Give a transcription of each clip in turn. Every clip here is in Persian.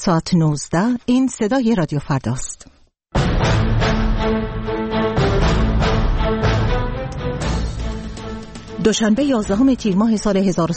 ساعت 19. این صدای رادیو فرداست. دوشنبه 11 تیر ماه سال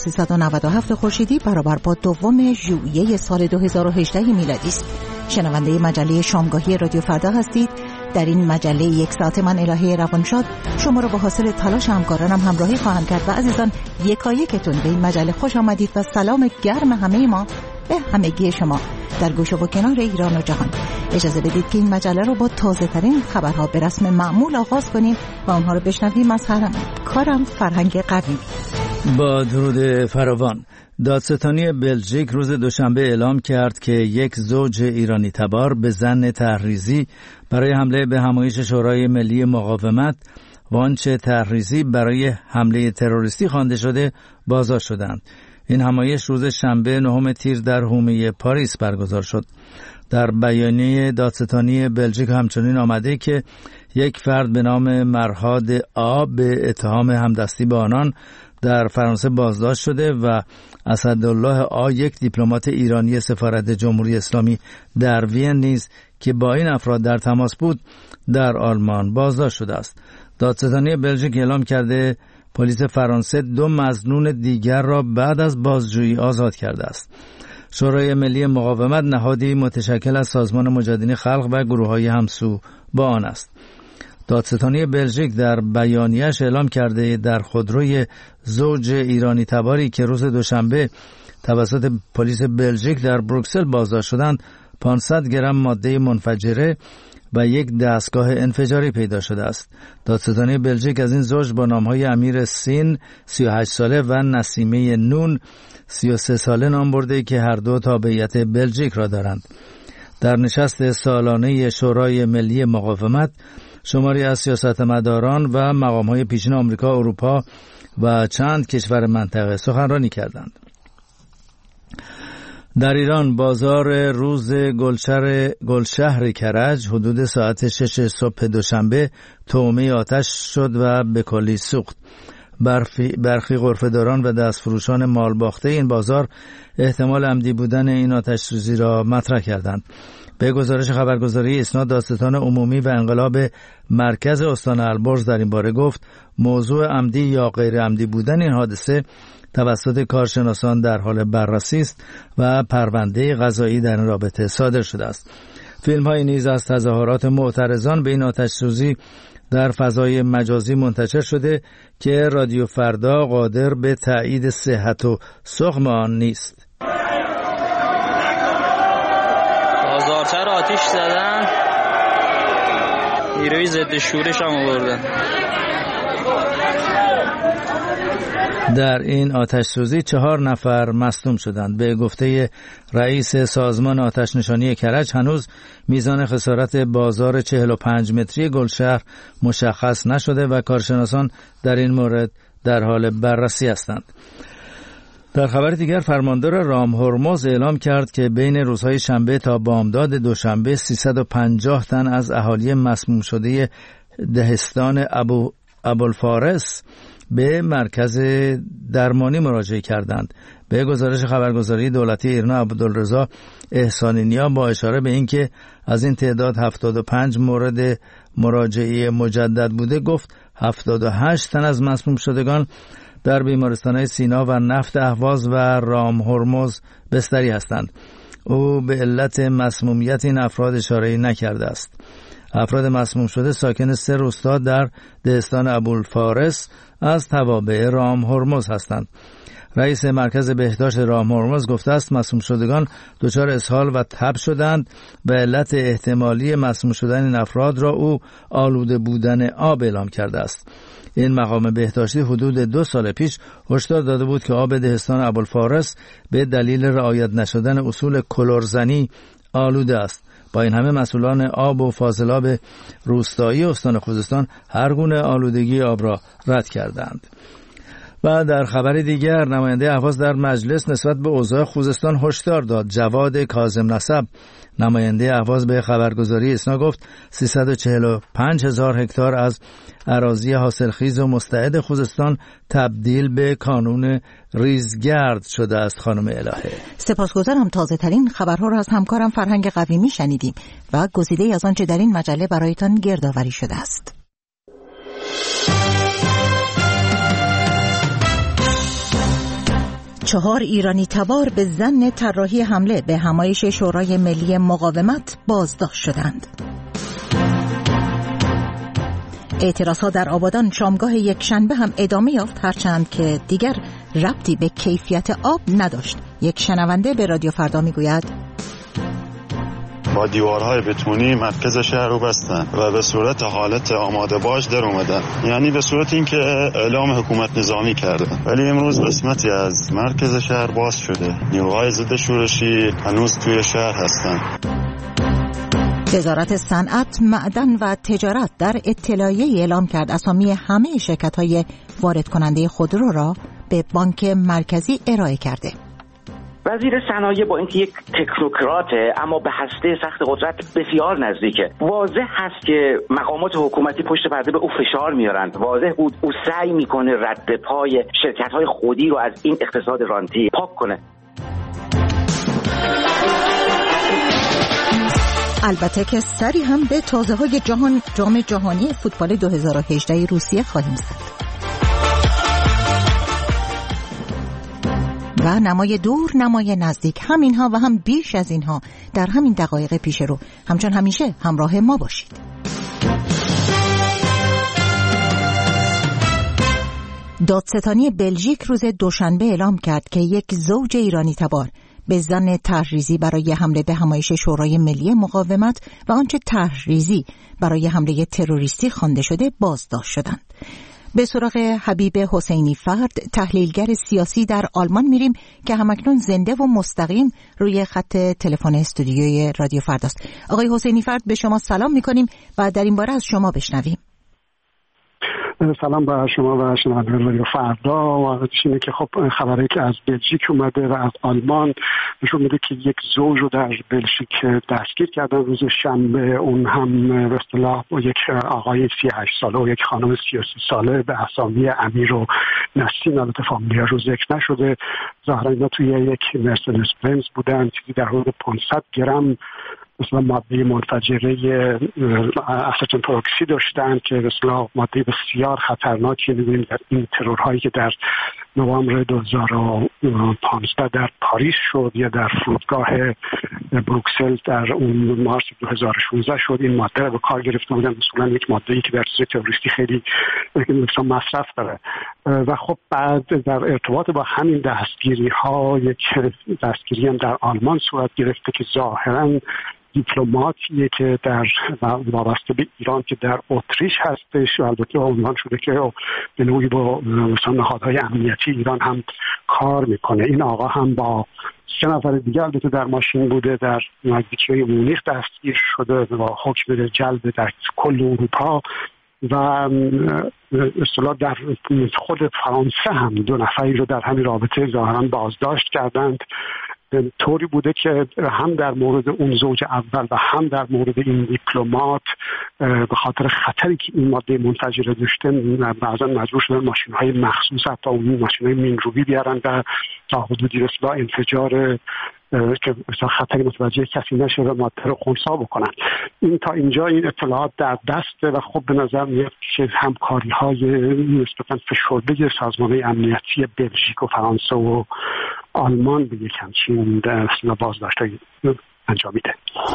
1397 خورشیدی برابر با 2 ژوئیه سال 2018 میلادی است. شنونده مجله شامگاهی رادیو فردا هستید. در این مجله یک ساعت من الهه روانشاد شما را با حاصل تلاش همکارانم همراهی خواهم کرد و عزیزان یکایکتون به این مجله خوش آمدید و سلام گرم همه ما به همگی شما در گوشه و کنار ایران و جهان. اجازه بدید که این مجله رو با تازه ترین خبرها به رسم معمول آغاز کنیم و اونها رو بشنویم از کارم فرهنگ قوی. با درود فراوان. دادستانی بلژیک روز دوشنبه اعلام کرد که یک زوج ایرانی تبار به زن تحریزی برای حمله به همایش شورای ملی مقاومت و آنچه تحریزی برای حمله تروریستی خوانده شده بازداشت شدند. این همایش روز شنبه 9 تیر در حومه پاریس برگزار شد. در بیانیه دادستانی بلژیک همچنین آمده که یک فرد به نام مرهاد آ به اتهام همدستی با آنان در فرانسه بازداشت شده و اسدالله آ یک دیپلمات ایرانی سفارت جمهوری اسلامی در وین نیز که با این افراد در تماس بود در آلمان بازداشت شده است. دادستانی بلژیک اعلام کرده پلیس فرانسه 2 مظنون دیگر را بعد از بازجویی آزاد کرده است. شورای ملی مقاومت نهادی متشکل از سازمان مجاهدین خلق و گروه‌های همسو با آن است. دادستانی بلژیک در بیانیه‌اش اعلام کرده در خودروی زوج ایرانی تباری که روز دوشنبه توسط پلیس بلژیک در بروکسل بازداشت شدند 500 گرم ماده منفجره و یک دستگاه انفجاری پیدا شده است. دادستانی بلژیک از این زوج با نام‌های امیر سین 38 ساله و نسیمه نون 33 ساله نام برده که هر دو تابعیت بلژیک را دارند. در نشست سالانه شورای ملی مقاومت شماری از سیاستمداران و مقام‌های پیشین آمریکا، اروپا و چند کشور منطقه سخنرانی کردند. در ایران بازار روز گلشهر کرج حدود ساعت 6 صبح دوشنبه تومه آتش شد و به کلی سوخت. برخی غرفه‌داران و دستفروشان مالباخته این بازار احتمال عمدی بودن این آتش سوزی را مطرح کردند. به گزارش خبرگزاری اسناد دادستان عمومی و انقلاب مرکز استان البرز در این باره گفت موضوع عمدی یا غیر عمدی بودن این حادثه توسط کارشناسان در حال بررسی است و پرونده قضایی در این رابطه صادر شده است. فیلم‌های نیز از تظاهرات معترضان به این آتش سوزی در فضای مجازی منتشر شده که رادیو فردا قادر به تایید صحت و سقم آن نیست. بازارچه را آتش زدن، نیروی ضد شورش هم آوردن. در این آتش سوزی 4 نفر مصدوم شدند. به گفته رئیس سازمان آتش نشانی کرج هنوز میزان خسارت بازار 45 متری گلشهر مشخص نشده و کارشناسان در این مورد در حال بررسی هستند. در خبر دیگر فرماندار رام هرمز اعلام کرد که بین روزهای شنبه تا بامداد دوشنبه 350 تن از اهالی مسموم شده دهستان ابوالفارس به مرکز درمانی مراجعه کردند. به گزارش خبرگزاری دولتی ایران عبدالرضا احسانی نیا با اشاره به اینکه از این تعداد 75 مورد مراجعه مجدد بوده گفت 78 تن از مسموم شدگان در بیمارستان‌های سینا و نفت اهواز و رام هرمز بستری هستند. او به علت مسمومیت این افراد اشاره نکرده است. افراد مسموم شده ساکن 3 روستا در دهستان ابوالفارس از توابع رام هرمز هستند. رئیس مرکز بهداشت رام هرمز گفته است مسموم شدگان دچار اسهال و تب شدند و علت احتمالی مسموم شدن این افراد را او آلوده بودن آب اعلام کرده است. این مقام بهداشتی حدود 2 سال پیش هشدار داده بود که آب دهستان ابوالفارس به دلیل رعایت نشدن اصول کلورزنی آلوده است. با این همه مسئولان آب و فاضلاب روستایی استان خوزستان هر گونه آلودگی آب را رد کردند. و در خبر دیگر نماینده اهواز در مجلس نسبت به اوضاع خوزستان هشدار داد. جواد کاظم نسب نماینده اهواز به خبرگزاری اسنا گفت 345,000 هکتار از اراضی حاصلخیز و مستعد خوزستان تبدیل به کانون ریزگرد شده است. خانم الهه سپاسگزارم. تازه ترین خبرها را از همکارم فرهنگ قویمی شنیدیم و گزیده‌ای از آنچه در این مجله برایتان گردآوری شده است. چهار ایرانی تبار به ظن طراحی حمله به همایش شورای ملی مقاومت بازداشت شدند. اعتراضها در آبادان شامگاه یکشنبه هم ادامه یافت، هرچند که دیگر ربطی به کیفیت آب نداشت. یک شنونده به رادیو فردا میگوید با دیوارهای بتونی مرکز شهر رو بستن و به صورت حالت آماده باش در اومدن، یعنی به صورت اینکه اعلام حکومت نظامی کردن، ولی امروز قسمتی از مرکز شهر باز شده. نیروهای ضد شورشی هنوز توی شهر هستن. وزارت صنعت، معدن و تجارت در اطلاعیه‌ای اعلام کرد اسامی همه شرکت‌های وارد کننده خودرو را به بانک مرکزی ارائه کرده. وزیر صنایع با اینکه یک تکنوکراته اما به هسته سخت قدرت بسیار نزدیکه. واضح هست که مقامات حکومتی پشت پرده به او فشار میارند. واضح بود او سعی میکنه رد پای شرکت‌های خودی رو از این اقتصاد رانتی پاک کنه. البته که سری هم به تازه‌های جام جهانی فوتبال 2018 روسیه خواهیم زد. و نمای دور، نمای نزدیک، هم اینها و هم بیش از اینها در همین دقایق پیش رو. همچون همیشه همراه ما باشید. دادستانی بلژیک روز دوشنبه اعلام کرد که یک زوج ایرانی تبار به ظن طرحریزی برای حمله به همایش شورای ملی مقاومت و آنچه طرحریزی برای حمله تروریستی خوانده شده بازداشت شدند. به سراغ حبیب حسینی فرد، تحلیلگر سیاسی در آلمان میریم که همکنون زنده و مستقیم روی خط تلفن استودیوی رادیو فرداست. آقای حسینی فرد، به شما سلام میکنیم و در این باره از شما بشنویم. سلام به شما و شنوندگان رادیو فردا. و اینه که خب خبری که از بلژیک اومده و از آلمان نشون میده که یک زوج رو در بلژیک دستگیر کردن روز شنبه. اون هم به اصطلاح یک آقای 38 ساله و یک خانم 33 ساله به اسامی امیر و نسیم. البته فامیل‌ها رو ذکر نشده. ظاهرا اینا توی یک مرسدس بنز بودن، چیزی در حدود 500 گرم مثلا ماده منفجره اسیتون پروکسی داشتن که مثلا ماده بسیار خطرناکی. می‌بینیم در این ترورهایی که در نوامبر 2015 در پاریس شد یا در فرودگاه بروکسل در اون مارس 2016 شد، این ماده رو به کار گرفته بودن. مثلا یک ماده‌ای که در چیز تروریستی خیلی مثلا مصرف داره. و خب بعد در ارتباط با همین دستگیری‌ها یک دستگیری هم در آلمان صورت گرفته که ظاهراً دیپلماتیه که در وابسته به ایران که در اتریش هستش و البته عنوان شده که به نوعی با مثلا نهادهای امنیتی ایران هم کار میکنه. این آقا هم با 3 نفر دیگه البته در ماشین بوده، در نزدیکی مونیخ دستگیر شده با حکم جلب در کل اروپا. و اصطلاح در خود فرانسه هم 2 نفری رو در همین رابطه ظاهراً بازداشت کردند. طوری بوده که هم در مورد اون زوج اول و هم در مورد این دیپلمات به خاطر خطری که این ماده منفجره داشته بعضا مجبور شدن ماشین‌های مخصوص، حتی اون ماشین‌های مینروی بیارن و تا حدودی رسوا انفجار که مثلا خطری متوجه کسی نشه و ماده رو خنثی بکنن. این تا اینجا این اطلاعات در دسته و خب به نظر میاد که همکاری‌های نسبتاً فشرده سازمان‌های امنیتی بلژیک و فرانسه و آلمان به یک همچین بازداشت‌هایی انجام میده.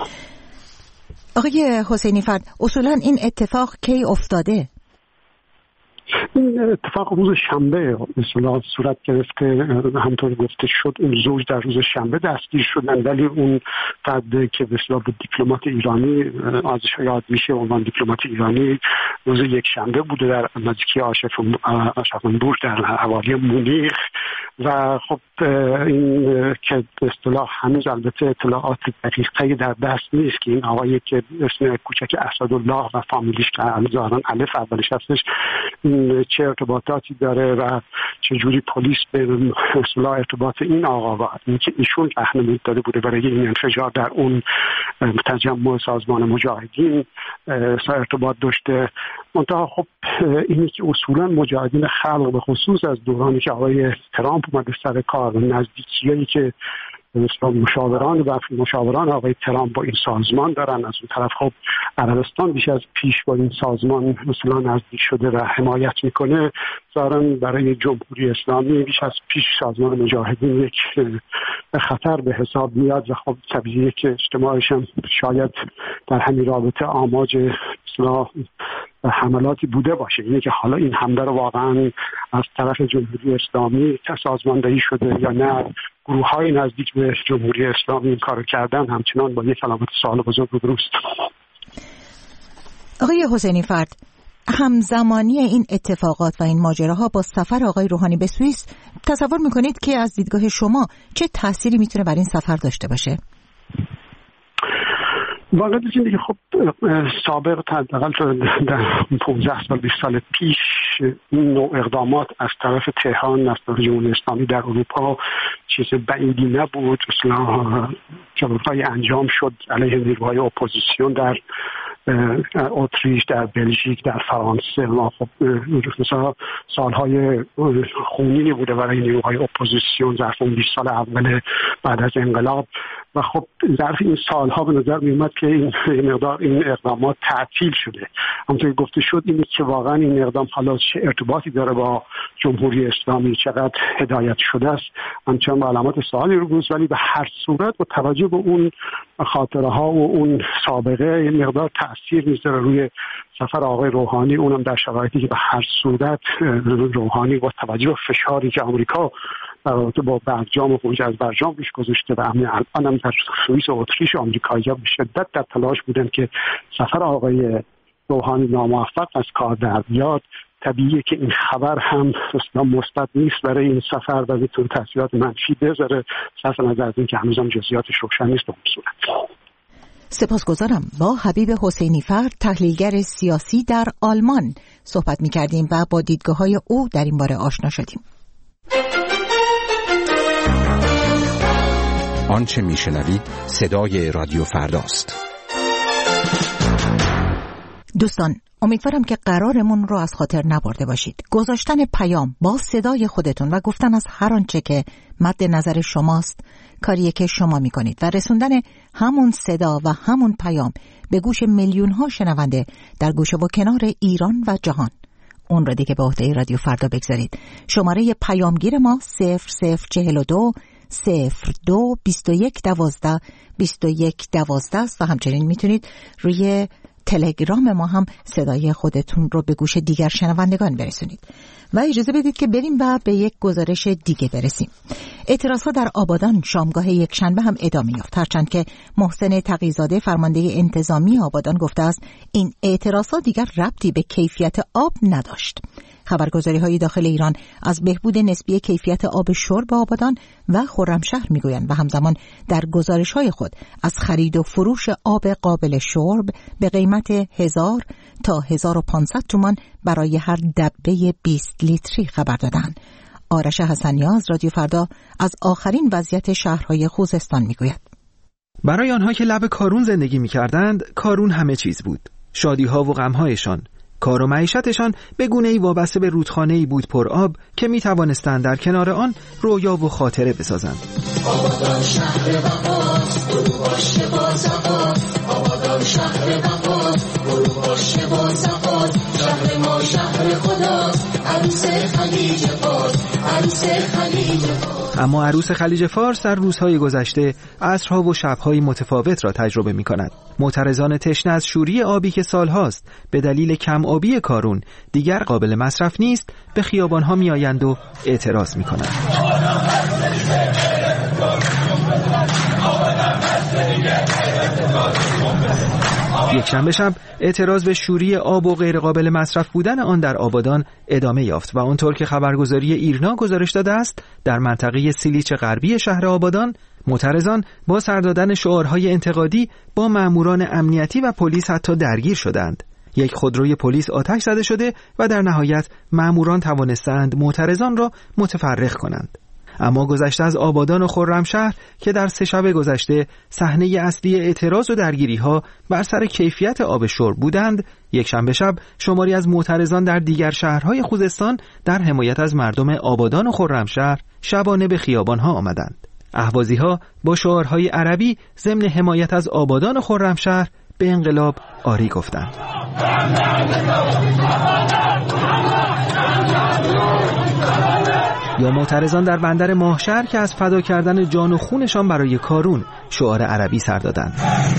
آقای حسینی فرد، اصولاً این اتفاق کی افتاده؟ این اتفاق روز شنبه مثلا صورت گرفته. همونطور گفته شد اون زوج در روز شنبه دستگیر شدن، ولی اون فرد که به اصطلاح دیپلمات ایرانی ازش یاد میشه، عنوان دیپلمات ایرانی، روز یک شنبه بوده در نزدیکی آشافنبورگ در حوالی مونیخ. و خب این که به اصطلاح هنوز البته اطلاعات دقیق‌تری در دست نیست که این آقایی که اسم کوچک اسدالله و فامیلیش که ظاهراً الف اولش هستش چه ارتباطاتی داره و چه جوری پلیس به اصطلاح ارتباط این آقا و اینکه ایشون راهنمایی داده بوده برای این انفجار در اون تجمع سازمان مجاهدین ارتباط داشته. منتها خب اینی که اصولا مجاهدین خلق به خصوص از دورانی که آقای ترامپ اومده سر کار و نزدیکیایی که مشاوران آقای ترامپ با این سازمان دارن، از اون طرف خب عربستان بیش از پیش با این سازمان مثلا نزدیک شده و حمایت میکنه، ظاهراً برای جمهوری اسلامی بیش از پیش سازمان مجاهدین یک خطر به حساب میاد و خب طبیعیه که اجتماعش هم شاید در همین رابطه آماج حملاتی بوده باشه. اینه که حالا این حمله رو واقعا از طرف جمهوری اسلامی سازماندهی شده یا نه گروه‌های نزدیک به جمهوری اسلامی این کارو کردن، همچنان با یک علامت سوال بزرگ روبروست. آقای حسینی فرد، همزمانی این اتفاقات و این ماجراها با سفر آقای روحانی به سوئیس، تصور میکنید که از دیدگاه شما چه تأثیری میتونه بر این سفر داشته باشه؟ واقعا اینه که خب سابق حداقل در 15 سال 20 سال پیش این نوع اقدامات از طرف تهران از طرف جمهوری اسلامی در اروپا چیز بعیدی نبود. مثلا جلوه‌های انجام شد علیه نیروهای اپوزیسیون در اتریش، در بلژیک، در فرانسه. ما خب مثلا سالهای خونینی بوده برای نیروهای اپوزیسیون ظرف 20 سال اول بعد از انقلاب و خب ظرف این سالها به نظر میومد که این اقدامات تعطیل شده. همونطور که گفته شد اینه که واقعا این اقدام حالا چه ارتباطی داره با جمهوری اسلامی، چقدر هدایت شده است، همچنان با علامات سوالی روز، ولی به هر صورت با توجه به اون خاطره ها و اون سابقه این مقدار تأثیر میذاره روی سفر آقای روحانی، اونم در شرایطی که به هر صورت روحانی با توجه به فشاری که آمریکا در رابطه با برجام و خروج از برجام روش گذاشته و الان هم در سوئیس و اتریش آمریکایی‌ها به شدت در تلاش بودن که سفر آقای روحانی ناموفق از کار در بیاد، طبیعیه که این خبر هم مثبت نیست برای این سفر و میتونه تاثیرات منفی بذاره، صرف نظر از اینکه هنوزم جزئیاتش روشن نیست به اون صورت. سپاسگزارم. با حبیب حسینی فرد، تحلیلگر سیاسی در آلمان صحبت می‌کردیم و با دیدگاه‌های او در این باره آشنا شدیم. آنچه میشنوید صدای رادیو فرداست. دوستان، امیدوارم که قرارمون رو از خاطر نبرده باشید. گذاشتن پیام با صدای خودتون و گفتن از هر آنچه که مد نظر شماست کاریه که شما میکنید و رسوندن همون صدا و همون پیام به گوش میلیون ها شنونده در گوشه و کنار ایران و جهان، اون رو دیگه به عهده رادیو فردا بگذارید. شماره پیامگیر ما 0042 02 21 12 21 12 است و همچنین میتونید روی تلگرام ما هم صدای خودتون رو به گوش دیگر شنوندگان برسونید. و اجازه بدید که بریم و به یک گزارش دیگه برسیم. اعتراضها در آبادان شامگاه یکشنبه هم ادامه یافت، هرچند که محسن تقی‌زاده فرمانده انتظامی آبادان گفته است این اعتراضها دیگر ربطی به کیفیت آب نداشت. خبرگزاری‌های داخل ایران از بهبود نسبی کیفیت آب شرب آبادان و خرمشهر میگویند و همزمان در گزارش‌های خود از خرید و فروش آب قابل شرب به قیمت 1000 تا 1500 تومان برای هر دبه 20 لیتری خبر دادند. آرش حسنیاز، رادیو فردا، از آخرین وضعیت شهرهای خوزستان میگوید. برای آنها که لب کارون زندگی می‌کردند، کارون همه چیز بود. شادی‌ها و غم‌هایشان، کار و معیشتشان به گونه‌ای وابسته به رودخانه‌ای بود پر آب که می‌توانستند در کنار آن رویا و خاطره بسازند. آبادان شهر وفاست، برو باشه با زفاست. آبادان شهر وفاست، برو باشه با زفاست. شهر ما شهر خداست، عروس خلیج فارس، عروس خلیج فارس. اما عروس خلیج فارس در روزهای گذشته عصرها و شب‌های متفاوت را تجربه می‌کند. معترضان تشنه از شوری آبی که سالهاست به دلیل کم آبی کارون دیگر قابل مصرف نیست، به خیابان‌ها می‌آیند و اعتراض می‌کنند. یکشنبه شب اعتراض به شوری آب و غیر قابل مصرف بودن آن در آبادان ادامه یافت و آنطور که خبرگزاری ایرنا گزارش داده است در منطقه سیلیچ غربی شهر آبادان معترضان با سر دادن شعارهای انتقادی با ماموران امنیتی و پلیس حتی درگیر شدند. یک خودروی پلیس آتش زده شده و در نهایت ماموران توانستند معترضان را متفرق کنند. اما گذشته از آبادان و خرمشهر که در 3 شب گذشته صحنه اصلی اعتراض و درگیری‌ها بر سر کیفیت آب شرب بودند، یک شنبه شب شماری از معترضان در دیگر شهرهای خوزستان در حمایت از مردم آبادان و خرمشهر شبانه به خیابان‌ها آمدند. اهوازی‌ها با شعارهای عربی ضمن حمایت از آبادان و خرمشهر به انقلاب آری گفتند. یا معترضان در بندر ماهشهر که از فدا کردن جان و خونشان برای کارون شعار عربی سر دادند.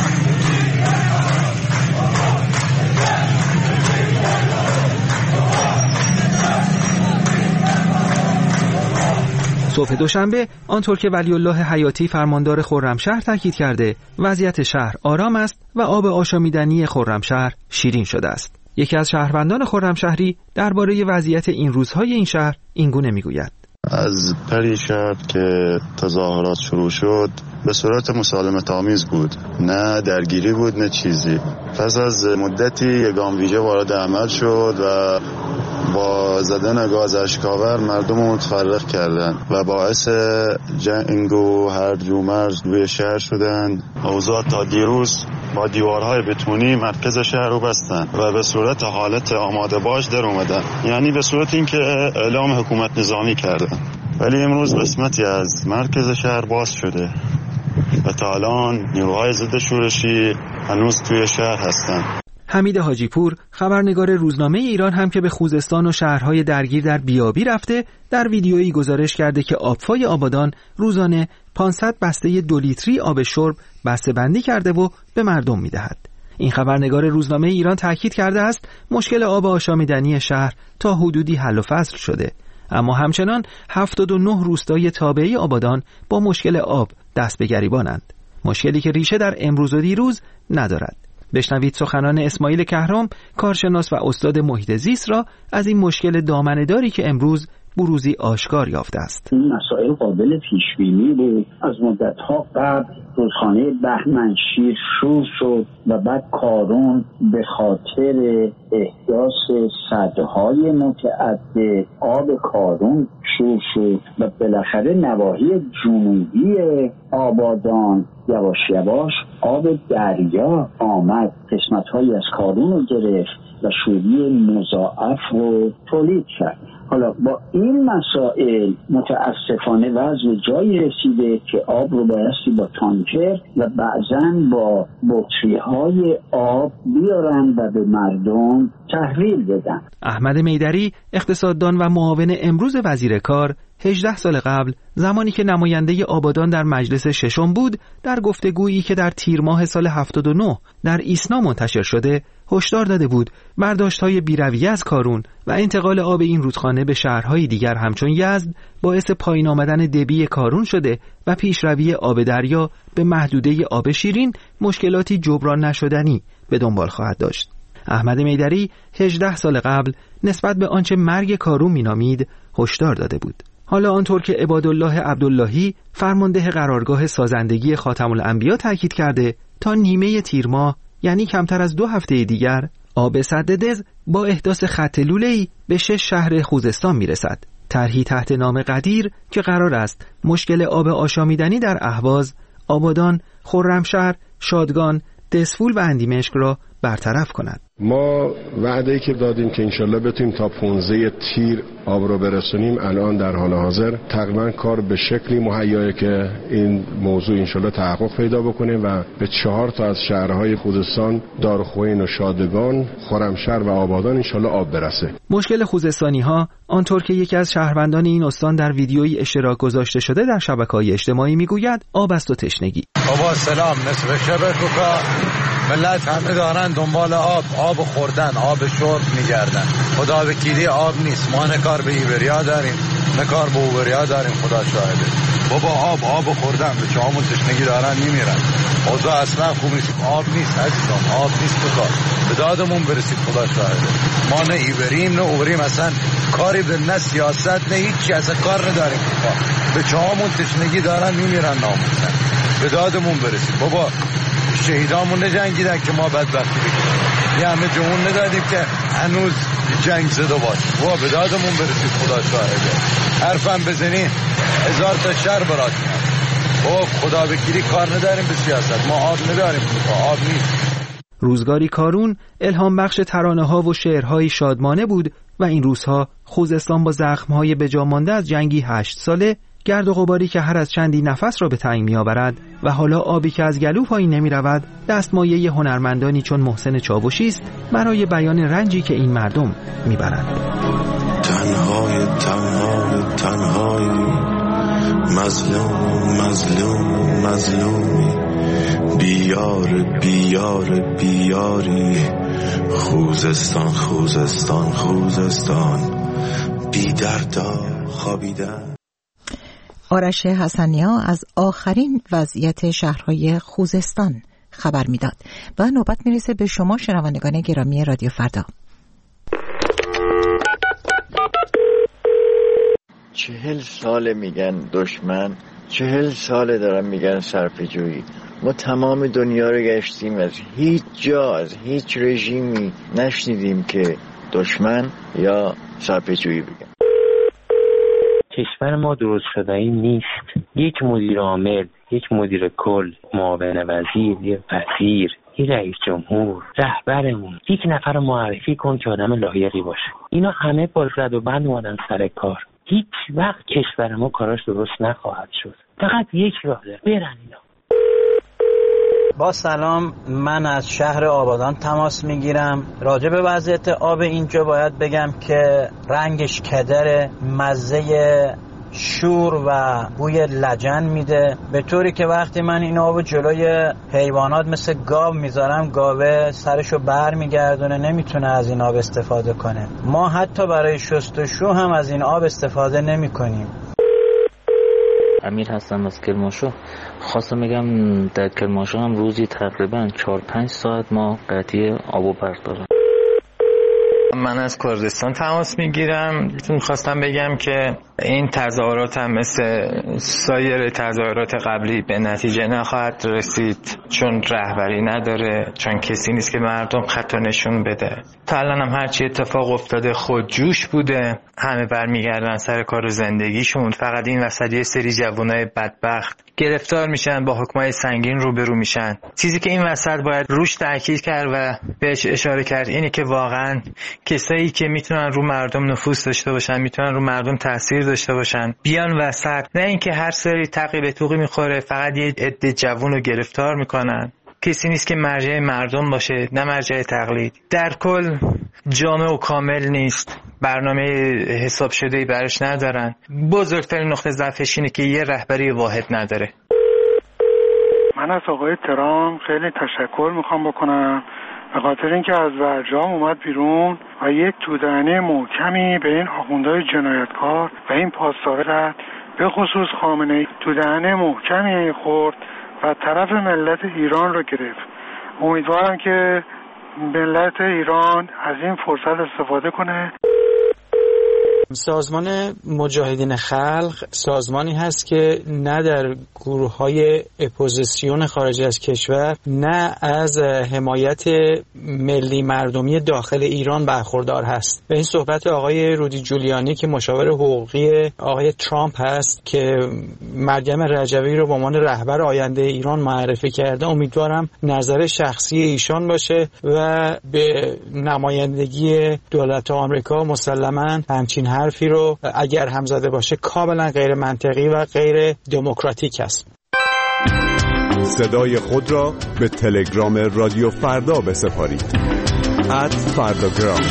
صبح دوشنبه آنطور که ولی الله حیاتی فرماندار خرمشهر تاکید کرده وضعیت شهر آرام است و آب آشامیدنی خرمشهر شیرین شده است. یکی از شهروندان خرمشهری درباره وضعیت این روزهای این شهر اینگونه میگوید: از پریشب که تظاهرات شروع شد به صورت مسالمت آمیز بود، نه درگیری بود نه چیزی. پس از مدتی یگان ویژه وارد عمل شد و با زدن گاز اشکاور مردم رو متفرق کردن و باعث جنگ و هرج و مرج روی شهر شدن. اوضاع تا دیروز با دیوارهای بتونی مرکز شهر رو بستن و به صورت حالت آماده باش در اومدن، یعنی به صورت این که اعلام حکومت نظامی کردن. ولی امروز قسمتی از مرکز شهر باز شده و تا الان نیروهای ضد شورشی هنوز توی شهر هستن. حمید حاجی پور خبرنگار روزنامه ایران هم که به خوزستان و شهرهای درگیر در بیابی رفته، در ویدیویی گزارش کرده که آبفای آبادان روزانه 500 بسته 2 لیتری آب شرب بسته بندی کرده و به مردم میدهد. این خبرنگار روزنامه ایران تاکید کرده است مشکل آب آشامیدنی شهر تا حدودی حل و فصل شده، اما همچنان 79 روستای تابعی آبادان با مشکل آب دست به گریبانند، مشکلی که ریشه در امروز و دیروز ندارد. بشنوید سخنان اسماعیل کهرام، کارشناس و استاد محیط زیست را از این مشکل دامنه‌داری که امروز بروزی آشکار یافته است. این مسائل قابل پیش‌بینی بود. از مدت‌ها قبل رودخانه بهمنشیر شور شد و بعد کارون به خاطر احداث سدهای متعدد آب کارون شور شد و بالاخره نواحی جنوبی آبادان یواش یواش آب دریا آمد، قسمت‌هایی از کارون رو گرفت و شوری مضاعف رو تولید کرد. حالا با این مسائل متاسفانه وضع جایی رسیده که آب رو بایستی با تانکر و بعضاً با بطری‌های آب بیارن و به مردم تحویل بدن. احمد میدری، اقتصاددان و معاون امروز وزیر کار، 18 سال قبل زمانی که نماینده آبادان در مجلس ششم بود، در گفتگویی که در تیر ماه سال 79 در ایسنا منتشر شده هشدار داده بود برداشت‌های بی‌رویه از کارون و انتقال آب این رودخانه به شهرهای دیگر همچون یزد باعث پایین آمدن دبی کارون شده و پیشروی آب دریا به محدوده آب شیرین مشکلاتی جبران نشدنی به دنبال خواهد داشت. احمد میدری 18 سال قبل نسبت به آنچه مرگ کارون مینامید هشدار داده بود. حالا آنطور که عبادالله عبداللهی فرمانده قرارگاه سازندگی خاتم الانبیا تاکید کرده تا نیمه تیر ماه، یعنی کمتر از 2 هفته دیگر، آب سد دز با احداث خط لوله‌ای به 6 شهر خوزستان میرسد. طرحی تحت نام قدیر که قرار است مشکل آب آشامیدنی در اهواز، آبادان، خرمشهر، شادگان، دسفول و اندیمشک را برطرف کند. ما وعده‌ای که دادیم که انشالله بتونیم تا 15 تیر آب رو برسونیم، الان در حال حاضر تقریبا کار به شکلی مهیاه که این موضوع انشالله تحقق پیدا بکنه و به 4 تا از شهرهای خوزستان، دارخوین و شادگان، خرمشهر و آبادان انشالله آب برسه. مشکل خوزستانی ها آنطور که یکی از شهروندان این استان در ویدیویی اشتراک گذاشته شده در شبکه‌های اجتماعی میگوید آب است و تشنگی. بابا سلام، نصف شب کوکا ملت همه دارن دنبال آب خوردن، آب شرب میگردن. خدا وکیلی آب نیست. ما نه کار به ایبریا داریم نه کار به اوبریا داریم، خدا شاهده. بابا آب خوردن، به چهامون تشنگی دارن میمیرن. اوضاع اصلا خوب نیست. آب نیست عزیزان، آب نیست بکار. به دادمون برسید، خدا شاهده. ما نه ایبریم نه اوبریم، اصلا کاری به نه سیاست نه هیچی، اصلا کار نداریم. به چهامون تشنگی دارن میمیرن ناموسن. به دادمون برسید بابا. شهیدامون نجنگیدن که ما بدبختی بکنیم. یه همه جمهور ندادیم که هنوز جنگ زده باش و به دادمون برسید. خدا شاهده حرفم بزنی 1000 تا شر برات میاد. و خدا بگیری کار نداریم به سیاست، ما آب نداریم، آب نیست. روزگاری کارون الهام بخش ترانه ها و شعرهای شادمانه بود و این روزها خوزستان با زخمهای بجا مانده از جنگی 8 ساله، گرد و غباری که هر از چندی نفس را به تعیین می‌آورد و حالا آبی که از گلو پایین نمی‌رود، دستمایه هنرمندانی چون محسن چاوشی است برای بیان رنجی که این مردم می‌برند. تنهای مظلومی بیاری خوزستان بی دردا خوابیدن. آرش حسنیا از آخرین وضعیت شهرهای خوزستان خبر میداد و نوبت میرسه به شما شنوندگان گرامی رادیو فردا. 40 سال میگن دشمن، 40 سال دارن میگن صرفه‌جویی. ما تمام دنیا رو گشتیم، از هیچ جا از هیچ رژیمی نشنیدیم که دشمن یا صرفه‌جویی بگن. کشور ما درست شده‌ای نیست. یک مدیر عامل، یک مدیر کل، معاون وزیر، یک وزیر، یک رئیس جمهور، رهبرمون، یک نفر معرفی کن که آدم لایقی باشه. اینا همه با زد و بند اومدن سر کار. هیچ وقت کشور ما کاراش درست نخواهد شد. فقط یک راه داره، برن اینا. با سلام، من از شهر آبادان تماس میگیرم. راجع به وضعیت آب اینجا باید بگم که رنگش کدره، مزه شور و بوی لجن میده، به طوری که وقتی من این آب جلوی حیوانات مثل گاو میذارم، گاوه سرشو بر میگردونه، نمیتونه از این آب استفاده کنه. ما حتی برای شستشو هم از این آب استفاده نمی کنیم. امیر هستم از کرمانشاه. خواستم بگم در کرمانشاه هم روزی تقریبا 4-5 ساعت ما قطعی آب و برق دارم. من از کردستان تماس میگیرم. خواستم بگم که این تظاهرات هم مثل سایر تظاهرات قبلی به نتیجه نخواهد رسید، چون رهبری نداره، چون کسی نیست که مردم خط نشون بده. تا الان هم هرچی اتفاق افتاده خودجوش بوده، همه برمیگردن سر کار زندگیشون. فقط این وسط یه سری جوانای بدبخت گرفتار میشن، با حکمای سنگین روبرو میشن. چیزی که این وسط باید روش تاکید کرد و بهش اشاره کرد اینه که واقعا کسایی که میتونن رو مردم نفوذ داشته باشن، میتونن رو مردم تاثیر داشته باشن، بیان وسط. نه اینکه هر سری تقی به توقی میخوره، فقط یه عده جوون رو گرفتار میکنن. کسی نیست که مرجع مردم باشه، نه مرجع تقلید. در کل جامع و کامل نیست، برنامه حساب شده‌ای برش ندارن. بزرگترین نقطه ضعفش اینه که یه رهبری واحد نداره. من از آقای ترام خیلی تشکر میخوام بکنم به خاطر اینکه از برجام اومد بیرون و یک تودهنی محکمی به این آخوندهای جنایتکار و این پاسداران داد، به خصوص خامنه‌ای تودهنی محکمی خورد و طرف ملت ایران رو گرفت. امیدوارم که ملت ایران از این فرصت استفاده کنه. سازمان مجاهدین خلق سازمانی هست که نه در گروه‌های اپوزیسیون خارج از کشور، نه از حمایت ملی مردمی داخل ایران برخوردار هست. به این صحبت آقای رودی جولیانی که مشاور حقوقی آقای ترامپ هست که مریم رجوی رو به عنوان رهبر آینده ایران معرفی کرده، امیدوارم نظر شخصی ایشان باشه و به نمایندگی دولت آمریکا مسلماً همچین حرفی رو اگر هم زده باشه کاملا غیر منطقی و غیر دموکراتیک است. صدای خود را به تلگرام رادیو فردا بسپارید @فرداگرام.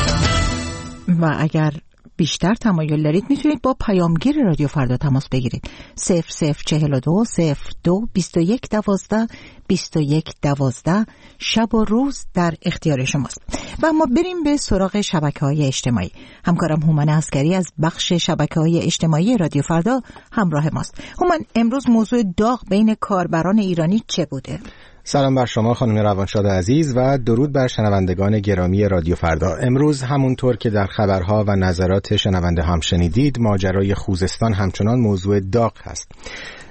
و اگر بیشتر تمایل دارید میتونید با پیامگیر رادیو فردا تماس بگیرید. 0042 02 21 12 21 12. شب و روز در اختیار شماست. و ما بریم به سراغ شبکه‌های اجتماعی. همکارم هومن عسکری از بخش شبکه‌های اجتماعی رادیو فردا همراه ماست. هومن، امروز موضوع داغ بین کاربران ایرانی چه بوده؟ سلام بر شما خانم روانشاد عزیز و درود بر شنوندگان گرامی رادیو فردا. امروز همونطور که در خبرها و نظرات شنونده هم شنیدید، ماجرای خوزستان همچنان موضوع داغ هست.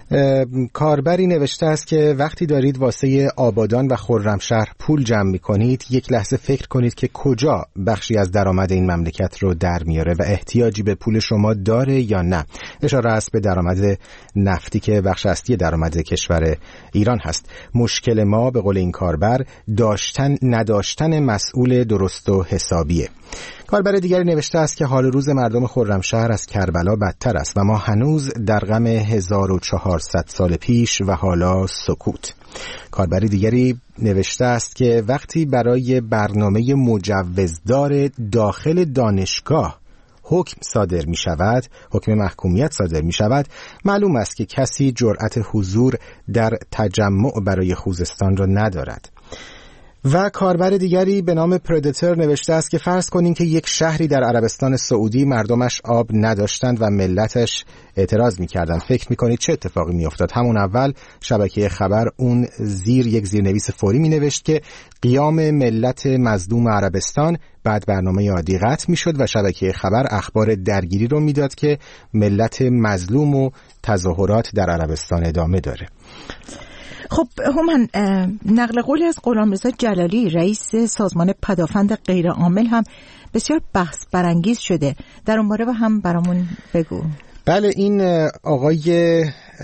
کاربری نوشته است که وقتی دارید واسه آبادان و خرمشهر پول جمع می‌کنید، یک لحظه فکر کنید که کجا بخشی از درآمد این مملکت رو در میاره و احتیاجی به پول شما داره یا نه. اشاره است به درآمد نفتی که بخش اصلی درآمد کشور ایران هست. مشکل ما به قول این کاربر نداشتن مسئول درست و حسابیه. کاربر دیگری نوشته است که حال روز مردم خرمشهر از کربلا بدتر است و ما هنوز در غم 1400 سال پیش و حالا سکوت. کاربر دیگری نوشته است که وقتی برای برنامه مجوزدار داخل دانشگاه حکم صادر می شود، حکم محکومیت صادر می شود، معلوم است که کسی جرأت حضور در تجمع برای خوزستان را ندارد. و کاربر دیگری به نام پردیتور نوشته است که فرض کنیم که یک شهری در عربستان سعودی مردمش آب نداشتند و ملتش اعتراض می‌کردند. فکر می‌کنید چه اتفاقی می‌افتاد؟ همون اول شبکه خبر اون یک زیرنویس فوری می‌نوشت که قیام ملت مظلوم عربستان، بعد برنامه عادی قطع می‌شد و شبکه خبر اخبار درگیری رو میداد که ملت مظلوم و تظاهرات در عربستان ادامه داره. خب هومن، نقل قولی از غلامرضا جلالی رئیس سازمان پدافند غیرعامل هم بسیار بحث برانگیز شده. در اون باره هم برامون بگو. بله، این آقای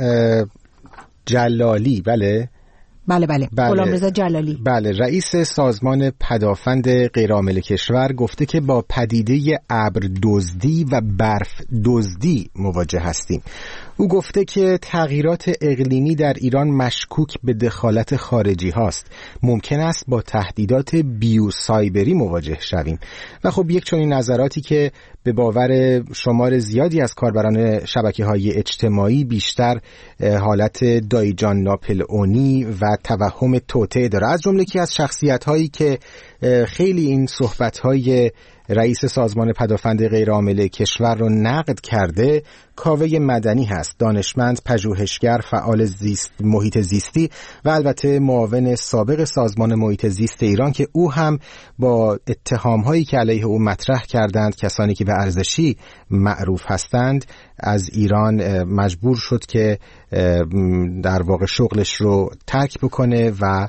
جلالی، بله غلامرضا جلالی، بله، رئیس سازمان پدافند غیرعامل کشور گفته که با پدیده ابر دزدی و برف دزدی مواجه هستیم. او گفته که تغییرات اقلیمی در ایران مشکوک به دخالت خارجی هاست. ممکن است با تهدیدات بیوسایبری مواجه شویم. و خب یک چنین نظراتی که به باور شمار زیادی از کاربران شبکه‌های اجتماعی بیشتر حالت دایجان ناپلئونی و توهم توطئه داره. از جمله که از شخصیت‌هایی که خیلی این صحبت‌های رئیس سازمان پدافند غیرعامل کشور رو نقد کرده، کاوه مدنی هست، دانشمند، پژوهشگر، فعال محیط زیستی و البته معاون سابق سازمان محیط زیست ایران که او هم با اتهام‌هایی که علیه او مطرح کردند کسانی که به ارزشی معروف هستند از ایران مجبور شد که در واقع شغلش رو ترک بکنه و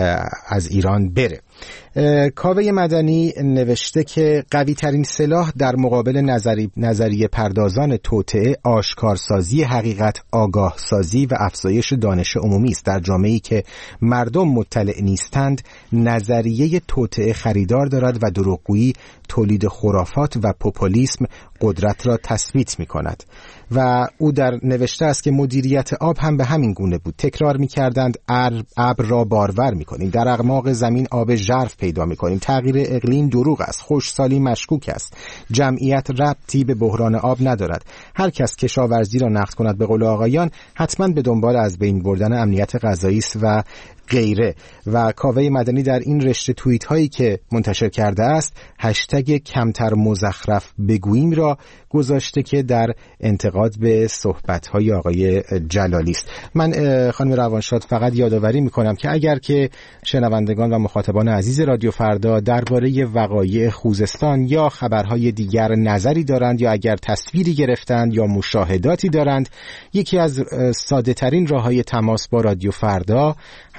از ایران بره. کاوه مدنی نوشته که قوی ترین سلاح در مقابل نظریه پردازان توطئه آشکارسازی حقیقت، آگاه سازی و افزایش دانش عمومی است. در جامعه‌ای که مردم مطلع نیستند، نظریه توطئه خریدار دارد و دروغگویی تولید خرافات و پوپولیسم قدرت را تثبیت می‌کند. و او در نوشته است که مدیریت آب هم به همین گونه بود. تکرار می‌کردند ابر را بارور می‌کنیم، در اعماق زمین آب ژرف پیدا می‌کنیم، تغییر اقلیم دروغ است، خشکسالی مشکوک است، جمعیت ربطی به بحران آب ندارد. هر کس کشاورزی را نقد کند به قول آقایان حتما به دنبال از بین بردن امنیت غذایی است و غیره. و کاوه مدنی در این رشته توییت هایی که منتشر کرده است هشتگ کمتر مزخرف بگوییم را گذاشته که در انتقاد به صحبت های آقای جلالی است. من خانم روانشاد فقط یادآوری میکنم که اگر که شنوندگان و مخاطبان عزیز رادیو فردا درباره وقایع خوزستان یا خبرهای دیگر نظری دارند یا اگر تصویری گرفتند یا مشاهداتی دارند، یکی از ساده ترین راههای تماس با رادیو فردا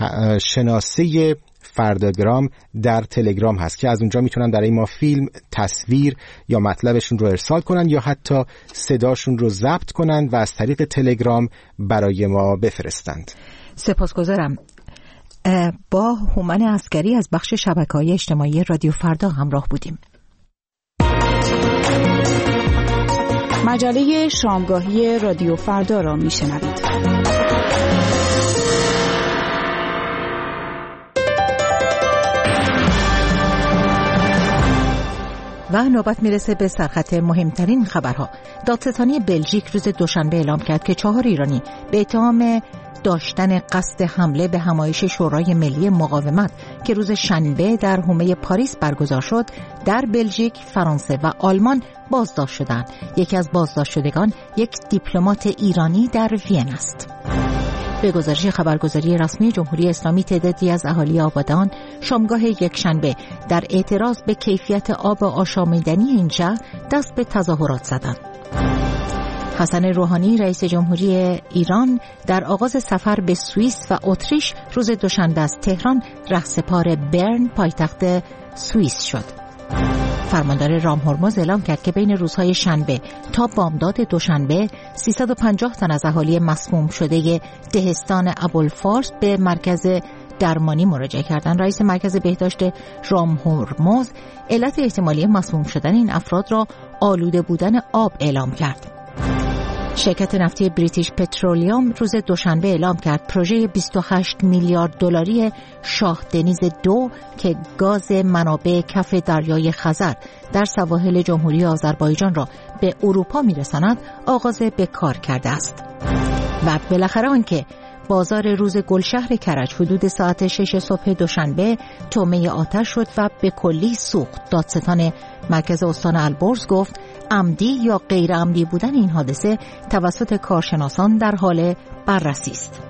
شناسه فرداگرام در تلگرام هست که از اونجا میتونن برای ما فیلم، تصویر یا مطلبشون رو ارسال کنن یا حتی صداشون رو ضبط کنن و از طریق تلگرام برای ما بفرستند. سپاسگزارم. با هومن عسکری از بخش شبکه‌های اجتماعی رادیو فردا همراه بودیم. مجله شامگاهی رادیو فردا را میشنوید. و نوبت میرسه به سرخط مهمترین خبرها. دادستانی بلژیک روز دوشنبه اعلام کرد که 4 ایرانی به اتهام داشتن قصد حمله به همایش شورای ملی مقاومت که روز شنبه در حومه پاریس برگزار شد در بلژیک، فرانسه و آلمان بازداشت شدند. یکی از بازداشت شدگان یک دیپلمات ایرانی در وین است. به گزارش خبرگزاری رسمی جمهوری اسلامی تعدادی از اهالی آبادان شامگاه یکشنبه در اعتراض به کیفیت آب آشامیدنی این شهر دست به تظاهرات زدند. حسن روحانی رئیس جمهوری ایران در آغاز سفر به سوئیس و اتریش روز دوشنبه از تهران رهسپار برن پایتخت سوئیس شد. فرماندار رام هرمز اعلام کرد که بین روزهای شنبه تا بامداد دوشنبه 350 تن از اهالی مسموم شده دهستان ابوالفارس به مرکز درمانی مراجعه کردند. رئیس مرکز بهداشت رام هرمز علت احتمالی مسموم شدن این افراد را آلوده بودن آب اعلام کرد. شرکت نفتی بریتیش پترولیوم روز دوشنبه اعلام کرد پروژه 28 میلیارد دلاری شاه دنیز 2 که گاز منابع کف دریای خزر در سواحل جمهوری آذربایجان را به اروپا میرساند آغاز به کار کرده است. و بالاخره آنکه بازار روز گلشهر کرج حدود ساعت 6 صبح دوشنبه طعمه آتش شد و به کلی سوخت. دادستان مرکز استان البرز گفت عمدی یا غیر عمدی بودن این حادثه توسط کارشناسان در حال بررسی است.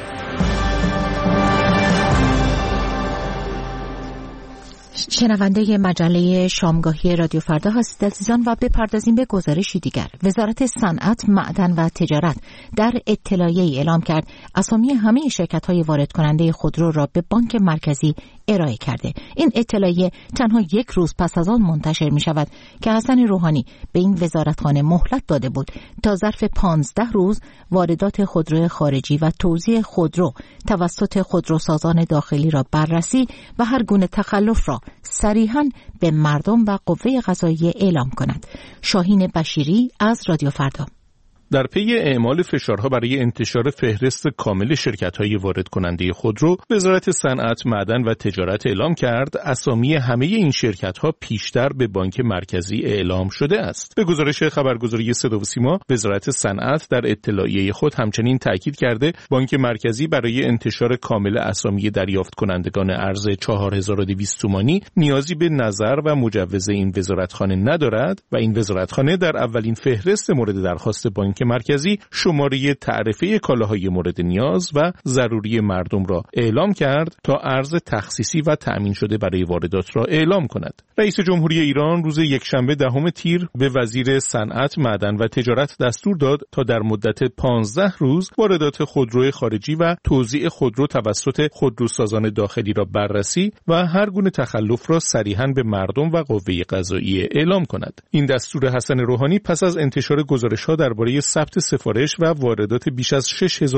شنونده مجله شامگاهی رادیو فردا هستید عزیزان و بپردازیم به گزارشی دیگر. وزارت صنعت، معدن و تجارت در اطلاعیه‌ای اعلام کرد اسامی همه شرکت‌های وارد کننده خودرو را به بانک مرکزی ارائه کرده. این اطلاعیه تنها یک روز پس از آن منتشر می شود که حسن روحانی به این وزارتخانه مهلت داده بود تا ظرف 15 روز واردات خودرو خارجی و توزیع خودرو توسط خودروسازان داخلی را بررسی و هر گونه تخلف را صریحاً به مردم و قوه قضاییه اعلام کند. شاهین بشیری از رادیو فردا. در پی اعمال فشارها برای انتشار فهرست کامل شرکت‌های وارد کننده خودرو، وزارت صنعت، معدن و تجارت اعلام کرد اسامی همه این شرکت‌ها پیشتر به بانک مرکزی اعلام شده است. به گزارش خبرگزاری صدا و سیما، وزارت صنعت در اطلاعیه خود همچنین تاکید کرده بانک مرکزی برای انتشار کامل اسامی دریافت کنندگان ارز 4200 تومانی نیازی به نظر و مجوز این وزارتخانه ندارد و این وزارتخانه در اولین فهرست مورد درخواست بانک مرکزی شماره تعرفه کالاهای مورد نیاز و ضروری مردم را اعلام کرد تا ارز تخصیصی و تأمین شده برای واردات را اعلام کند. رئیس جمهوری ایران روز یکشنبه 10 تیر به وزیر صنعت، معدن و تجارت دستور داد تا در مدت 15 روز واردات خودرو خارجی و توزیع خودرو توسط خودروسازان داخلی را بررسی و هر گونه تخلف را صریحاً به مردم و قوه قضاییه اعلام کند. این دستور حسن روحانی پس از انتشار گزارش‌ها درباره ثبت سفارش و واردات بیش از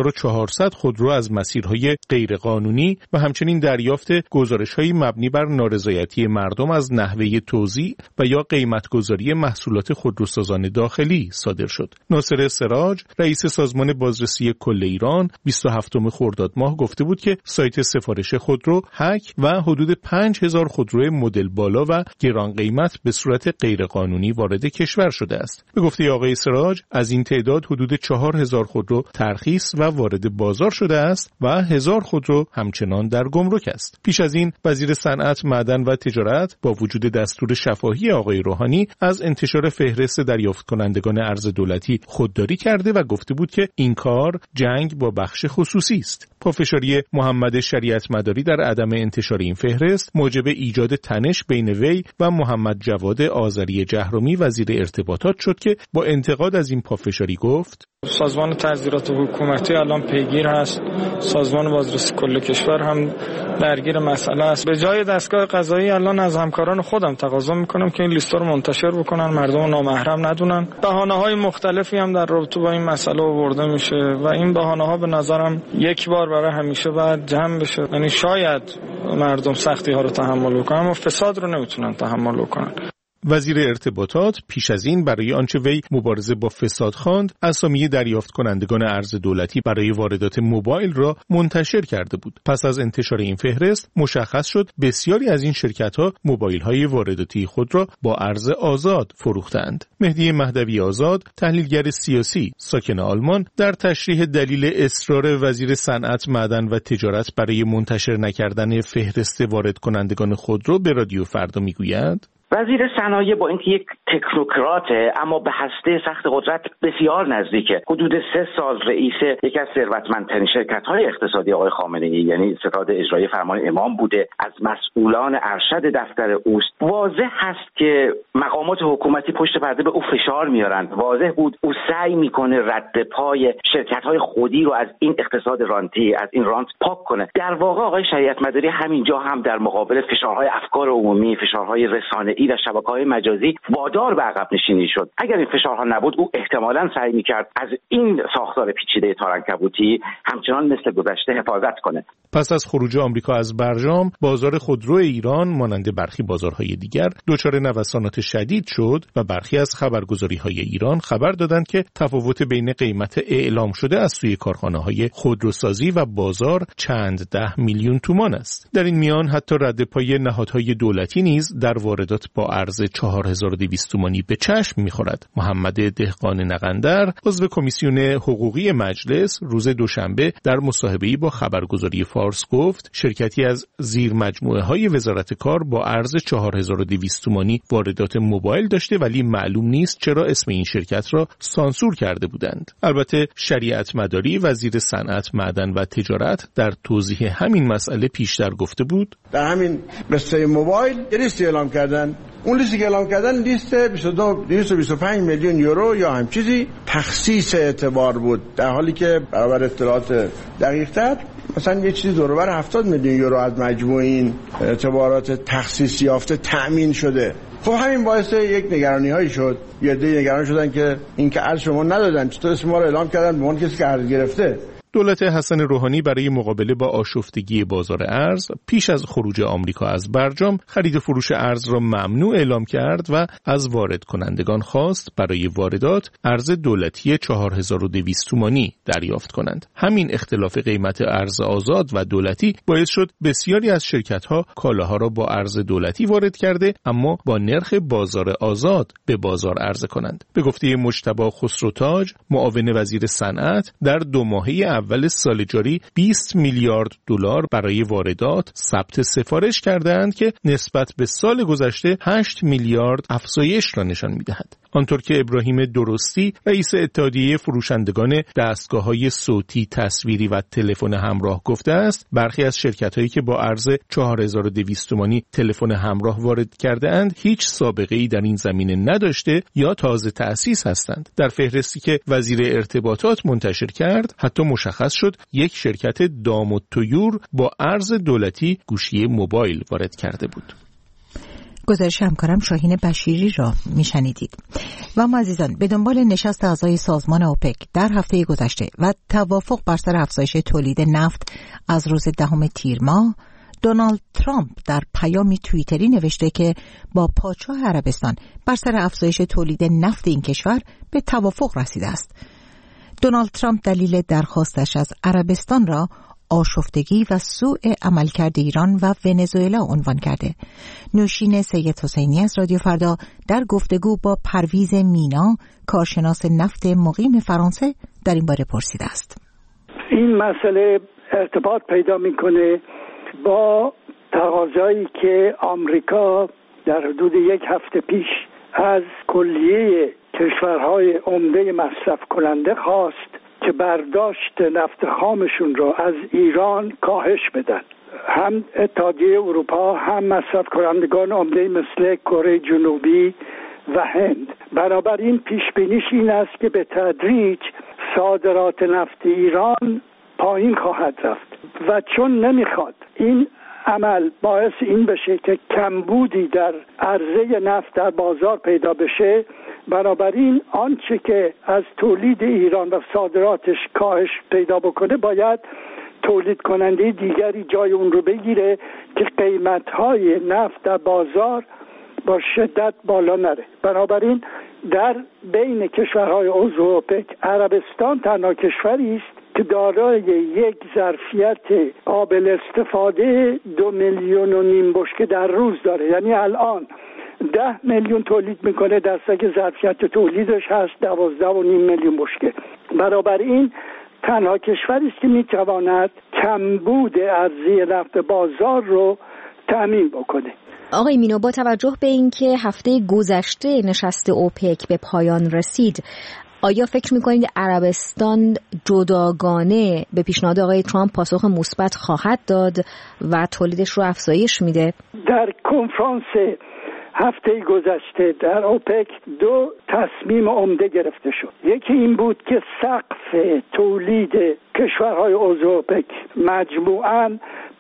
6400 خودرو از مسیرهای غیرقانونی و همچنین دریافت گزارش‌های مبنی بر نارضایتی مردم از نحوه توزیع و یا قیمت‌گذاری محصولات خودروسازان داخلی صادر شد. ناصر سراج، رئیس سازمان بازرسی کل ایران، 27 خرداد ماه گفته بود که سایت سفارش خودرو هک و حدود 5000 خودرو مدل بالا و گران قیمت به صورت غیرقانونی وارد کشور شده است. به گفته آقای سراج، از این تعداد حدود 4000 خودرو ترخیص و وارد بازار شده است و 1000 خودرو همچنان در گمرک است. پیش از این وزیر صنعت، معدن و تجارت با وجود دستور شفاهی آقای روحانی از انتشار فهرست دریافت کنندگان ارز دولتی خودداری کرده و گفته بود که این کار جنگ با بخش خصوصی است. پافشاری محمد شریعت مداری در عدم انتشار این فهرست موجب ایجاد تنش بین وی و محمد جواد آذری جهرمی وزیر ارتباطات شد که با انتقاد از این پافشاری گفت سازمان تحضیرات حکومتی الان پیگیر هست، سازمان بازرسی کل کشور هم درگیر مسئله است. به جای دستگاه قضایی الان از همکاران خودم تقاضا میکنم که این لیست رو منتشر بکنن، مردم نامحرم ندونن. بهانه‌های مختلفی هم در رابطه با این مسئله آورده میشه و این بهانه‌ها به نظرم یک بار برای همیشه باید جمع بشه. یعنی شاید مردم سختی ها رو تحمل بکنن اما فساد رو نمیتونن تحمل بکنن. وزیر ارتباطات پیش از این برای آنچه وی مبارزه با فساد خواند، اسامی دریافت کنندگان ارز دولتی برای واردات موبایل را منتشر کرده بود. پس از انتشار این فهرست مشخص شد بسیاری از این شرکت‌ها موبایل‌های وارداتی خود را با ارز آزاد فروختند. مهدی مهدوی آزاد، تحلیلگر سیاسی ساکن آلمان، در تشریح دلیل اصرار وزیر صنعت، معدن و تجارت برای منتشر نکردن فهرست وارد کنندگان خودرو به رادیو فردا میگوید: وزیر صنایع با اینکه یک تکنوکراته اما به هسته سخت قدرت بسیار نزدیکه. حدود 3 سال رئیس یکی از ثروتمندترین شرکت‌های اقتصادی آقای خامنه‌ای یعنی ستاد اجرایی فرمان امام بوده، از مسئولان ارشد دفتر اوست. واضح هست که مقامات حکومتی پشت پرده به او فشار میارند. واضح بود او سعی میکنه رد پای شرکت‌های خودی رو از این اقتصاد رانتی، از این رانت پاک کنه. در واقع آقای شریعت مداری همینجا هم در مقابل فشارهای افکار عمومی، فشارهای رسانه‌ای و شبکه‌های مجازی وادار به عقب نشینی شد. اگر این فشارها نبود او احتمالاً سعی می‌کرد از این ساختار پیچیده تارعنکبوتی همچنان مثل گذشته حفاظت کنه. پس از خروج آمریکا از برجام، بازار خودرو ایران مانند برخی بازارهای دیگر دچار نوسانات شدید شد و برخی از خبرگزاری‌های ایران خبر دادند که تفاوت بین قیمت اعلام شده از سوی کارخانه‌های خودروسازی و بازار چند ده میلیون تومان است. در این میان حتی رد پای نهادهای دولتی نیز در واردات با ارز 4200 تومانی به چشم می‌خورد. محمد دهقان نقندر، عضو کمیسیون حقوقی مجلس، روز دوشنبه در مصاحبه‌ای با خبرگزاری فارس گفت شرکتی از زیر مجموعه‌های وزارت کار با ارز 4200 تومانی واردات موبایل داشته ولی معلوم نیست چرا اسم این شرکت را سانسور کرده بودند. البته شریعت مداری وزیر صنعت، معدن و تجارت در توضیح همین مسئله پیشتر گفته بود در همین قصه موبایل لیستی اعلام کردن. اون لیستی که اعلام کردن لیست 225 میلیون یورو یا هم چیزی تخصیص اعتبار بود، در حالی که برابر اطلاعات دقیق‌تر مثلا یه چیزی دور و بر 70 میلیون یورو از مجموع این اعتبارات تخصیص یافته تأمین شده. خب همین باعث یک نگرانی‌هایی شد. یه عده نگران شدن که این که ارز شما ندادن، چطور اسم ما رو اعلام کردن به عنوان کسی که ارز گرفته. دولت حسن روحانی برای مقابله با آشفتگی بازار ارز پیش از خروج آمریکا از برجام خرید و فروش ارز را ممنوع اعلام کرد و از وارد کنندگان خواست برای واردات ارز دولتی 4200 تومانی دریافت کنند. همین اختلاف قیمت ارز آزاد و دولتی باعث شد بسیاری از شرکت‌ها کالاها را با ارز دولتی وارد کرده اما با نرخ بازار آزاد به بازار عرضه کنند. به گفته مجتبی خسروتاج، معاون وزیر صنعت، در 2 ماهه اول سال جاری 20 میلیارد دلار برای واردات ثبت سفارش کردند که نسبت به سال گذشته 8 میلیارد افزایش را نشان می‌دهد. آنطور که ابراهیم درستی، رئیس اتحادیه فروشندگان دستگاه‌های صوتی، تصویری و تلفن همراه گفته است، برخی از شرکت‌هایی که با ارز 4200 تومانی تلفن همراه وارد کرده‌اند، هیچ سابقه‌ای در این زمینه نداشته یا تازه تأسیس هستند. در فهرستی که وزیر ارتباطات منتشر کرد، حتی مشخص شد یک شرکت دام الطیور با ارز دولتی گوشی موبایل وارد کرده بود. گزارش همکارم شاهین بشیری را میشنیدید. و ما عزیزان، به دنبال نشست اعضای سازمان اوپک در هفته گذشته و توافق بر سر افزایش تولید نفت از روز 10 تیر ماه، دونالد ترامپ در پیامی توییتری نوشته که با پادشاه عربستان بر سر افزایش تولید نفت این کشور به توافق رسیده است. دونالد ترامپ دلیل درخواستش از عربستان را آشفتگی و سوء عملکرد ایران و ونزوئلا عنوان کرده. نوشین سید حسینی از رادیو فردا در گفتگو با پرویز مینا، کارشناس نفت مقیم فرانسه، در این باره پرسیده است. این مسئله ارتباط پیدا میکنه با تقاضایی که آمریکا در حدود 1 هفته پیش از کلیه کشورهای عمده مصرف کننده خواست که برداشت نفت خامشون رو از ایران کاهش بدن. هم اتحادیه اروپا هم مصرف کنندگان عمده مثل کره جنوبی و هند. بنابراین پیش بینیش این است که به تدریج صادرات نفت ایران پایین خواهد رفت و چون نمیخواد این عمل باعث این بشه که کمبودی در عرضه نفت در بازار پیدا بشه، بنابراین آنچه که از تولید ایران و صادراتش کاهش پیدا بکنه باید تولید کننده دیگری جای اون رو بگیره که قیمت‌های نفت در بازار با شدت بالا نره. بنابراین در بین کشورهای عضو اوپک عربستان تنها کشوری است که دارای یک ظرفیت قابل استفاده 2.5 میلیون بشکه در روز داره. یعنی الان 10 میلیون تولید میکنه، درصد ظرفیت تولیدش هست 12.5 میلیون بشکه. بنابراین تنها کشوری است که میتواند کمبود عرضه نفت بازار رو تامین بکنه. آقای مینو، با توجه به اینکه هفته گذشته نشست اوپک به پایان رسید، آیا فکر میکنید عربستان جداگانه به پیشنهاد آقای ترامپ پاسخ مثبت خواهد داد و تولیدش رو افزایش میده؟ در کنفرانس هفته گذشته در اوپک 2 تصمیم عمده گرفته شد. یکی این بود که سقف تولید کشورهای عضو اوپک مجموعاً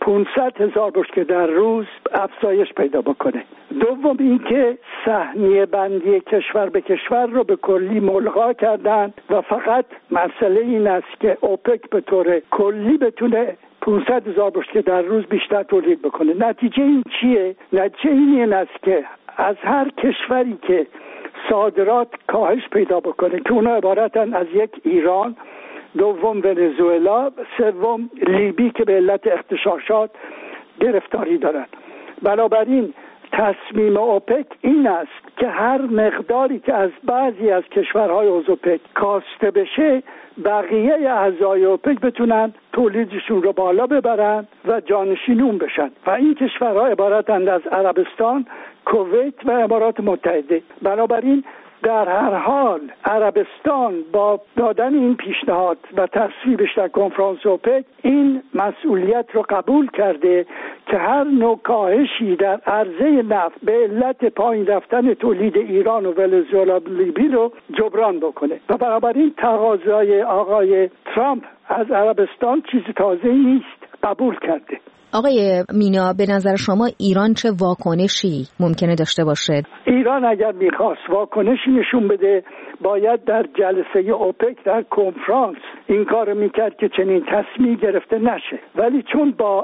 500,000 بشکه در روز افزایش پیدا بکنه. دوم این که سهمیه بندی کشور به کشور رو به کلی ملغا کردن و فقط مسئله این است که اوپک به طور کلی بتونه 500,000 بشکه در روز بیشتر تولید بکنه. نتیجه این چیه؟ نتیجه این است که از هر کشوری که صادرات کاهش پیدا بکنه که اونا عبارتن از یک ایران، دوم ونزوئلا، سوم لیبی که به علت اغتشاشات گرفتاری دارن. بنابراین تصمیم اوپک این است که هر مقداری که از بعضی از کشورهای عضو اوپک کاسته بشه، بقیه اعضای اوپک بتونن تولیدشون رو بالا ببرن و جانشین اون بشن و این کشورها عبارتند از عربستان، کویت و امارات متحده. بنابراین در هر حال عربستان با دادن این پیشنهاد و تصویبش در کنفرانس اوپک این مسئولیت رو قبول کرده که هر نوع کاهشی در عرضه نفت به علت پایین رفتن تولید ایران و ونزوئلا و لیبی رو جبران بکنه و بنابراین تقاضای آقای ترامپ از عربستان چیز تازه‌ای نیست، قبول کرده. آقای مینا، به نظر شما ایران چه واکنشی ممکنه داشته باشه؟ ایران اگر میخواست واکنشی نشون بده باید در جلسه اوپک در کنفرانس این کار میکرد که چنین تصمیمی گرفته نشه، ولی چون با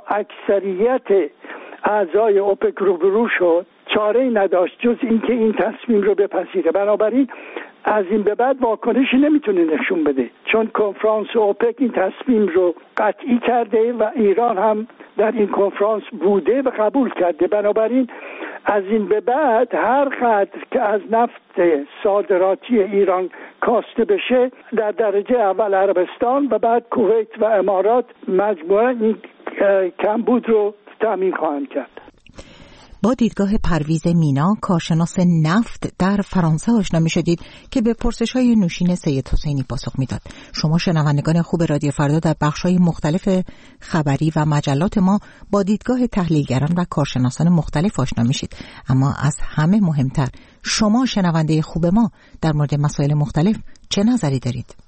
اکثریت اعضای اوپک روبرو شد چاره‌ای نداشت جز اینکه این تصمیم رو بپذیره. بنابراین از این به بعد واکنشی نمیتونه نشون بده چون کنفرانس اوپک این تصمیم رو قطعی کرده و ایران هم در این کنفرانس بوده و قبول کرده. بنابراین از این به بعد هر قدر که از نفت صادراتی ایران کاسته بشه در درجه اول عربستان و بعد کویت و امارات مجموعاً این کمبود رو تامین خواهند کرد. با دیدگاه پرویز مینا، کارشناس نفت در فرانسه آشنا می‌شدید که به پرسش‌های نوشین سید حسینی پاسخ میداد. شما شنوندگان خوب رادیو فردا در بخش‌های مختلف خبری و مجلات ما با دیدگاه تحلیلگران و کارشناسان مختلف آشنا میشید. اما از همه مهمتر، شما شنونده خوب ما در مورد مسائل مختلف چه نظری دارید؟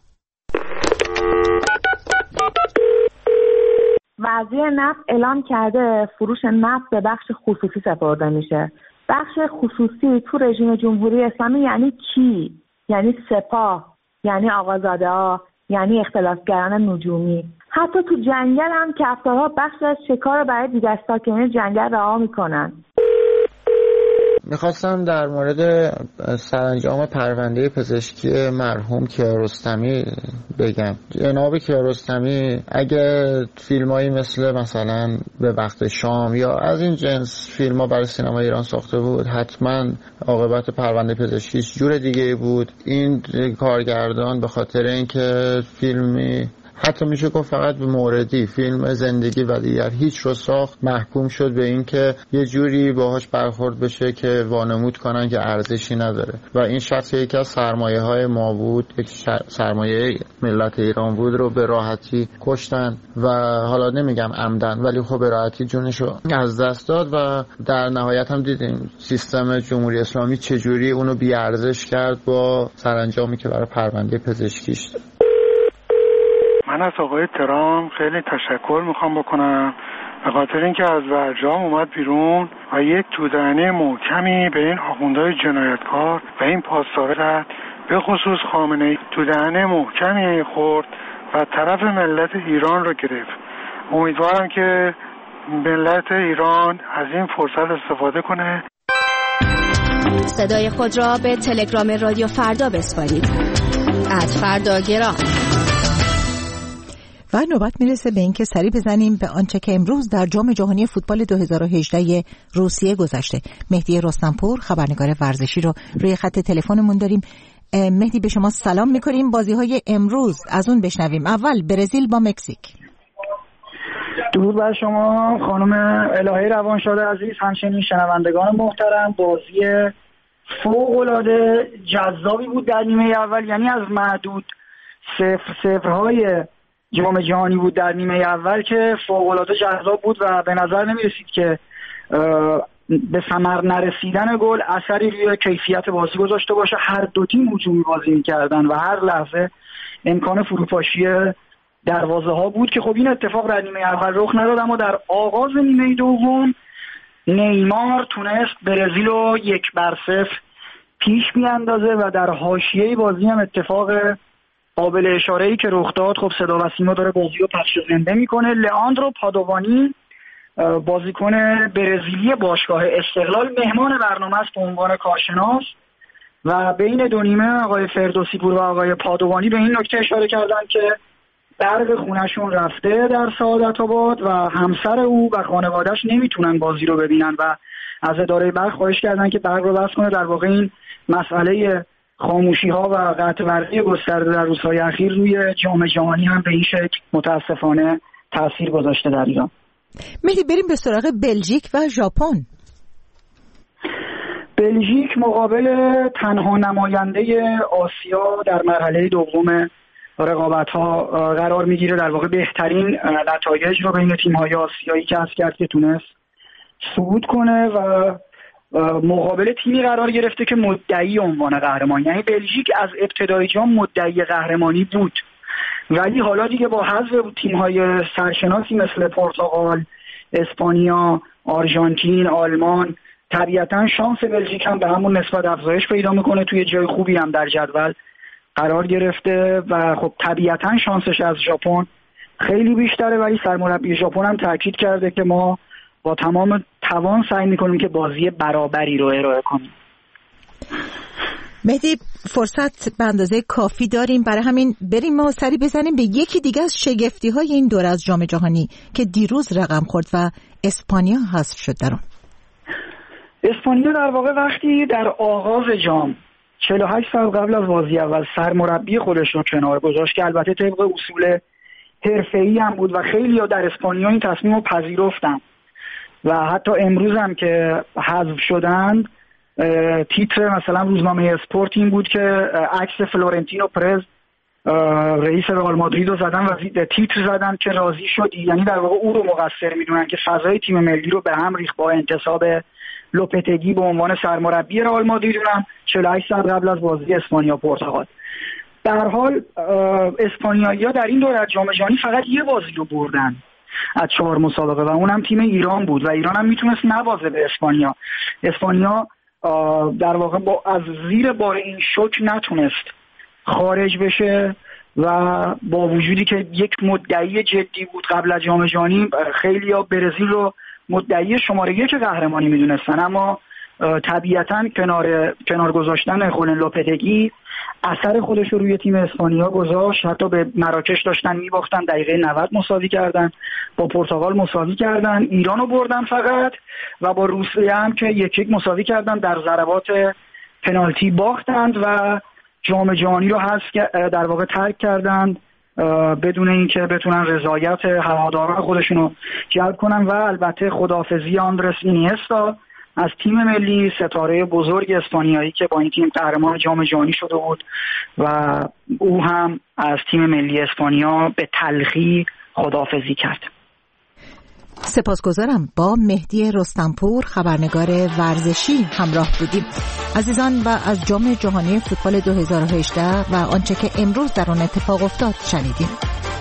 وزیر نفت اعلام کرده فروش نفت به بخش خصوصی سپرده میشه. بخش خصوصی تو رژیم جمهوری اسلامی یعنی کی؟ یعنی سپاه، یعنی آقازاده ها، یعنی اختلاسگران نجومی. حتی تو جنگل هم کفتارها بخش از شکار برای دیگر ساکنین جنگل رها میکنن. میخواستم در مورد سرانجام پرونده پزشکی مرحوم کیارستمی بگم. جناب کیارستمی اگه فیلمایی مثلا به وقت شام یا از این جنس فیلم‌ها برای سینما ایران ساخته بود، حتما عاقبت پرونده پزشکیش جور دیگه بود. این کارگردان به خاطر اینکه فیلمی حتی میشه گفت فقط به موردی فیلم زندگی و دیگر هیچ رو ساخت، محکوم شد به این که یه جوری باهاش برخورد بشه که وانمود کنن که ارزشی نداره و این شخص یکی از سرمایه های ما بود، یک سرمایه ملت ایران بود رو به راحتی کشتن و حالا نمیگم عمدن ولی خب به راحتی جونشو از دست داد و در نهایت هم دیدیم سیستم جمهوری اسلامی چجوری اونو بی ارزش کرد با سرانجامی که برای پرونده پزشکیش داد. من از آقای ترامپ خیلی تشکر میخوام بکنم به خاطر اینکه از برجام اومد بیرون و یک تودهنی محکمی به این آخوندهای جنایتکار و این پاسداران زد، به خصوص خامنه‌ای تودهنی محکمی خورد و طرف ملت ایران رو گرفت. امیدوارم که ملت ایران از این فرصت استفاده کنه. صدای خود را به تلگرام رادیو فردا بسپارید. @فرداگرام. و نوبت میرسه به این که سری بزنیم به آنچه که امروز در جام جهانی فوتبال 2018 روسیه گذشته. مهدی رستمپور خبرنگار ورزشی رو روی خط تلفنمون داریم. مهدی به شما سلام میکنیم. بازی‌های امروز از اون بشنویم. اول برزیل با مکزیک. درود بر شما خانم الهه روانشاد عزیز، همچنین شنوندگان محترم. بازی فوق‌العاده جذابی بود در نیمه اول، یعنی از معدود 0-0های جام جهانی بود در نیمه اول که فوق‌العاده جذاب بود و به نظر نمی‌رسید که به ثمر نرسیدن گل اثری روی کیفیت بازی گذاشته باشه. هر دو تیم هجومی بازی می‌کردن و هر لحظه امکان فروپاشی دروازه ها بود که خب این اتفاق در نیمه اول رخ نداد، اما در آغاز نیمه دوم نیمار تونست برزیل رو 1-0 پیش بیاندازه و در حاشیه بازی هم اتفاق قابل اشاره‌ای که رخ داد، خب صدا و سیما داره بازی رو پخش زنده میکنه. لئاندرو پادوانی بازیکن برزیلی باشگاه استقلال مهمان برنامه است به عنوان کارشناس و بین دو نیمه آقای فردوسی پور و آقای پادوانی به این نکته اشاره کردن که برق خونشون رفته در سعادت آباد و همسر او و خانواده‌اش نمیتونن بازی رو ببینن و از اداره برق خواهش کردن که برق رو بس کنه. در واقع این مسئله خاموشی ها و قطع برقی گسترده در روزهای اخیر روی جام جهانی هم به این شکل متاسفانه تاثیر گذاشته در ایران. مهدی بریم به سراغ بلژیک و ژاپن. بلژیک مقابل تنها نماینده آسیا در مرحله دوم رقابت‌ها قرار میگیره. در واقع بهترین نتایج رو بین تیم‌های آسیایی کسب کرد که تونست صعود کنه و مقابل تیمی قرار گرفته که مدعی عنوان قهرمان، یعنی بلژیک از ابتدای جام مدعی قهرمانی بود، ولی حالا دیگه با حذف تیم‌های سرشناسی مثل پرتغال، اسپانیا، آرژانتین، آلمان، طبیعتاً شانس بلژیک هم به همون نسبت افزایش پیدا میکنه، توی جای خوبی هم در جدول قرار گرفته و خب طبیعتاً شانسش از ژاپن خیلی بیشتره، ولی سرمربی ژاپن هم تاکید کرده که ما با تمام توان سعی میکنیم که بازی برابری رو ارائه کنیم. مهدی فرصت به اندازه کافی داریم، برای همین بریم ما سری بزنیم به یکی دیگه از شگفتی‌های این دوره از جام جهانی که دیروز رقم خورد و اسپانیا حذف شد در اون. اسپانیا در واقع وقتی در آغاز جام 48 ساعت قبل از بازی اول سرمربی خودش رو کنار گذاشت که البته طبق اصول حرفه‌ای هم بود و خیلی‌ها در اسپانیا این تصمیم رو پذیرفتن و حتی امروز هم که حذف شدند تیتر مثلا روزنامه اسپورت این بود که عکس فلورنتینو پرز رئیس رئال مادرید رو زدن و تیتر زدن که راضی شدی، یعنی در واقع او رو مقصر میدونن که فضای تیم ملی رو به هم ریخت با انتصاب لوپتگی به عنوان سرمربی رئال مادرید اونم 48 ساعت قبل از بازی اسپانیا پرتغال. در حال اسپانیایی‌ها در این دوره از جام جهانی فقط یه بازی رو بردن از 4 مسابقه و اونم تیم ایران بود و ایران هم میتونست نبازه به اسپانیا. اسپانیا در واقع از زیر بار این شوک نتونست خارج بشه و با وجودی که یک مدعی جدی بود قبل از جام جهانی، خیلی‌ها برزیل رو مدعی شماره 1 قهرمانی میدونستن، اما طبیعتاً کنار گذاشتن خولن لوپتگی اثر خودش رو روی تیم اسپانیا گذاشت. حتی به مراکش داشتن میباختن، دقیقه 90 مساوی کردن، با پرتغال مساوی کردن، ایران رو بردن فقط و با روسیه هم که 1-1 مساوی کردن، در ضربات پنالتی باختند و جام جهانی رو در واقع ترک کردند بدون اینکه بتونن رضایت هواداران خودشون رو جلب کنن و البته خداحافظی آندرس اینیستا از تیم ملی، ستاره بزرگ اسپانیایی که با این تیم قهرمان جام جهانی شده بود و او هم از تیم ملی اسپانیا به تلخی خداحافظی کرد. سپاسگزارم. با مهدی رستمپور خبرنگار ورزشی همراه بودیم. عزیزان و از جام جهانی فوتبال 2018 و آنچه که امروز در آن اتفاق افتاد شنیدیم.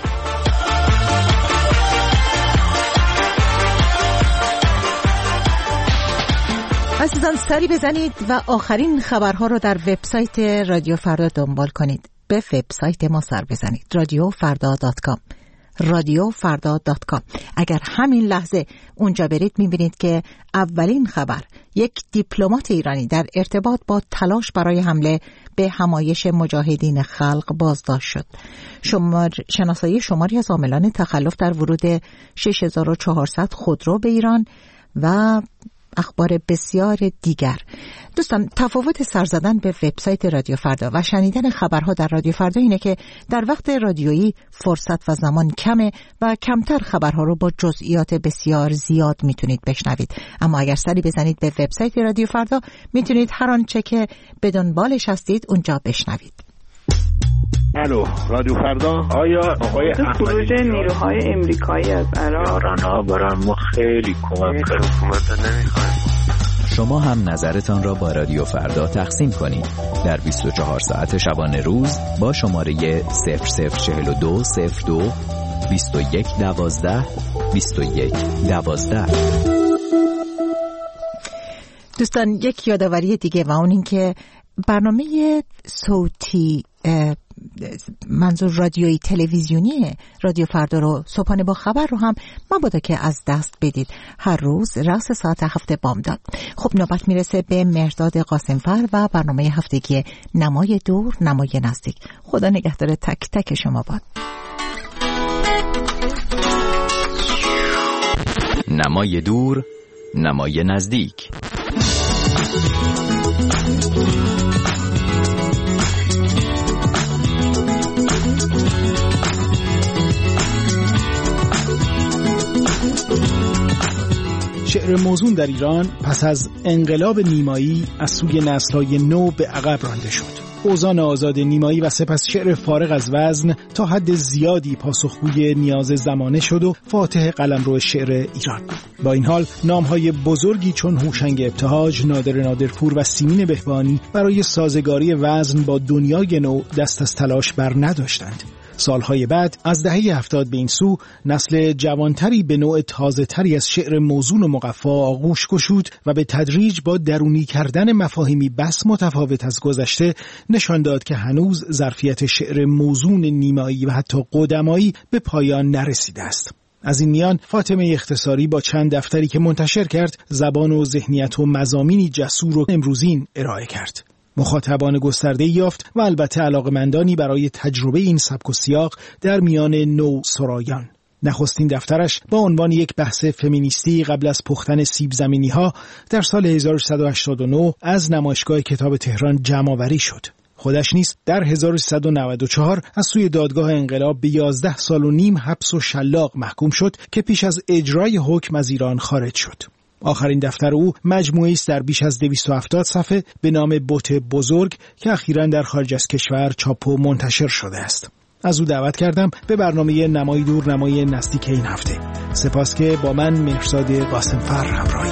عزیزان سری بزنید و آخرین خبرها رو در وبسایت رادیو فردا دنبال کنید. به وبسایت ما سر بزنید radiofarda.com radiofarda.com. اگر همین لحظه اونجا برید میبینید که اولین خبر، یک دیپلمات ایرانی در ارتباط با تلاش برای حمله به همایش مجاهدین خلق بازداشت شد. شناسایی شماری از عاملان تخلف در ورود 6400 خودرو به ایران و اخبار بسیار دیگر. دوستان، تفاوت سر زدن به وبسایت رادیو فردا و شنیدن خبرها در رادیو فردا اینه که در وقت رادیویی فرصت و زمان کمه و کمتر خبرها رو با جزئیات بسیار زیاد میتونید بشنوید. اما اگر سری بزنید به وبسایت رادیو فردا میتونید هر آنچه که به دنبالش هستید اونجا بشنوید. الو، رادیو فردا. آیا آقای خروج نیروهای امریکایی از عراق رانا برای ما خیلی کمک کرد. حکومت نمیخوایم. شما هم نظرتان را با رادیو فردا تقسیم کنید در 24 ساعت شبانه روز با شماره 0042 02 21 12 21 12. دوستان، یک یادآوری دیگه و اون این که برنامه صوتی منظور رادیویی تلویزیونی رادیو فردا رو صبحانه با خبر رو هم مبادا که از دست بدید. هر روز راست ساعت 7 بامداد. خب نوبت میرسه به مهرداد قاسمفر و برنامه هفتگی نمای دور نمای نزدیک. خدا نگهدار تک تک شما باد. نمای دور نمای نزدیک. شعر موزون در ایران پس از انقلاب نیمایی از سوی نسل‌های نو به عقب رانده شد. اوزان آزاد نیمایی و سپس شعر فارغ از وزن تا حد زیادی پاسخگوی نیاز زمانه شد و فاتح قلمرو شعر ایران. با این حال نام‌های بزرگی چون هوشنگ ابتهاج، نادر نادرپور و سیمین بهبانی برای سازگاری وزن با دنیای نو دست از تلاش بر نداشتند. سالهای بعد از دهه 70 به این سو نسل جوانتری به نوع تازه تری از شعر موزون و مقفا آغوش گشود و به تدریج با درونی کردن مفاهیمی بس متفاوت از گذشته نشان داد که هنوز ظرفیت شعر موزون نیمایی و حتی قدمایی به پایان نرسیده است. از این میان فاطمه اختصاری با چند دفتری که منتشر کرد زبان و ذهنیت و مضامینی جسور و امروزین ارائه کرد. مخاطبان گسترده یافت و البته علاقمندانی برای تجربه این سبک و سیاق در میان نو سرایان. نخستین دفترش با عنوان یک بحث فمینیستی قبل از پختن سیب زمینی ها در سال 1389 از نمایشگاه کتاب تهران جمع‌آوری شد. خودش نیز در 1394 از سوی دادگاه انقلاب به 11 سال و نیم حبس و شلاق محکوم شد که پیش از اجرای حکم از ایران خارج شد. آخرین دفتر او مجموعه‌ای است در بیش از 270 صفحه به نام بت بزرگ که اخیراً در خارج از کشور چاپ و منتشر شده است. از او دعوت کردم به برنامه نمای دور نمای نزدیک این هفته. سپاس که با من مهرداد قاسمفر همراهی.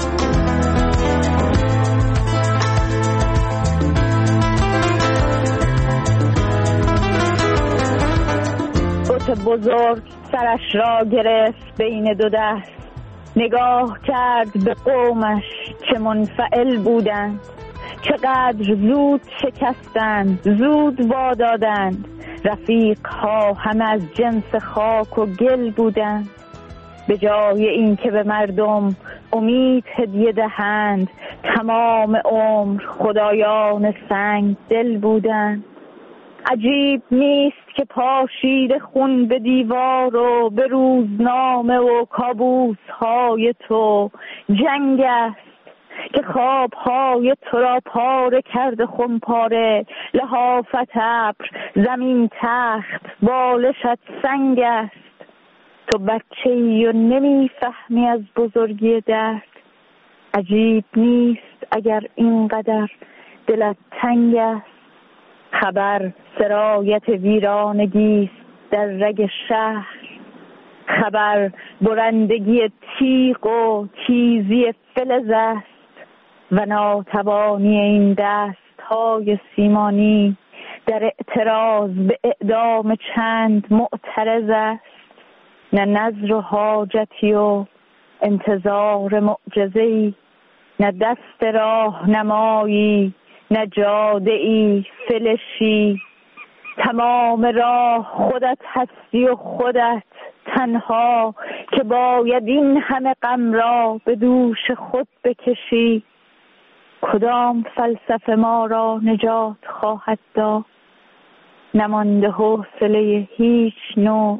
بت بزرگ سرش را گرفت بین دو دست، نگاه کرد به قومش چه منفعل بودند، چقدر زود شکستند، زود وادادند، رفیق ها همه از جنس خاک و گل بودند. به جای این که به مردم امید هدیه دهند، تمام عمر خدایان سنگ دل بودند. عجیب نیست که پاشید خون به دیوار و به روزنامه و کابوس های تو جنگ است که خواب های تو را پاره کرده خمپاره، لحافت ابر زمین تخت بالشت سنگ است. تو بچه‌ای و نمیفهمی از بزرگی درد، عجیب نیست اگر اینقدر دلت تنگ است. خبر سرایت ویرانگی است در رگ شهر، خبر برندگی تیغ و تیزی فلز است و ناتوانی این دست‌های سیمانی در اعتراض به اعدام چند معترض است. نه نذر و حاجتی و انتظار معجزه‌ای، نه دست راهنمایی، نه جاده‌ای فلشی. تمام راه خودت هستی و خودت تنها که باید این همه غم را به دوش خود بکشی. کدام فلسفه ما را نجات خواهد داد؟ نمانده حوصله هیچ نوع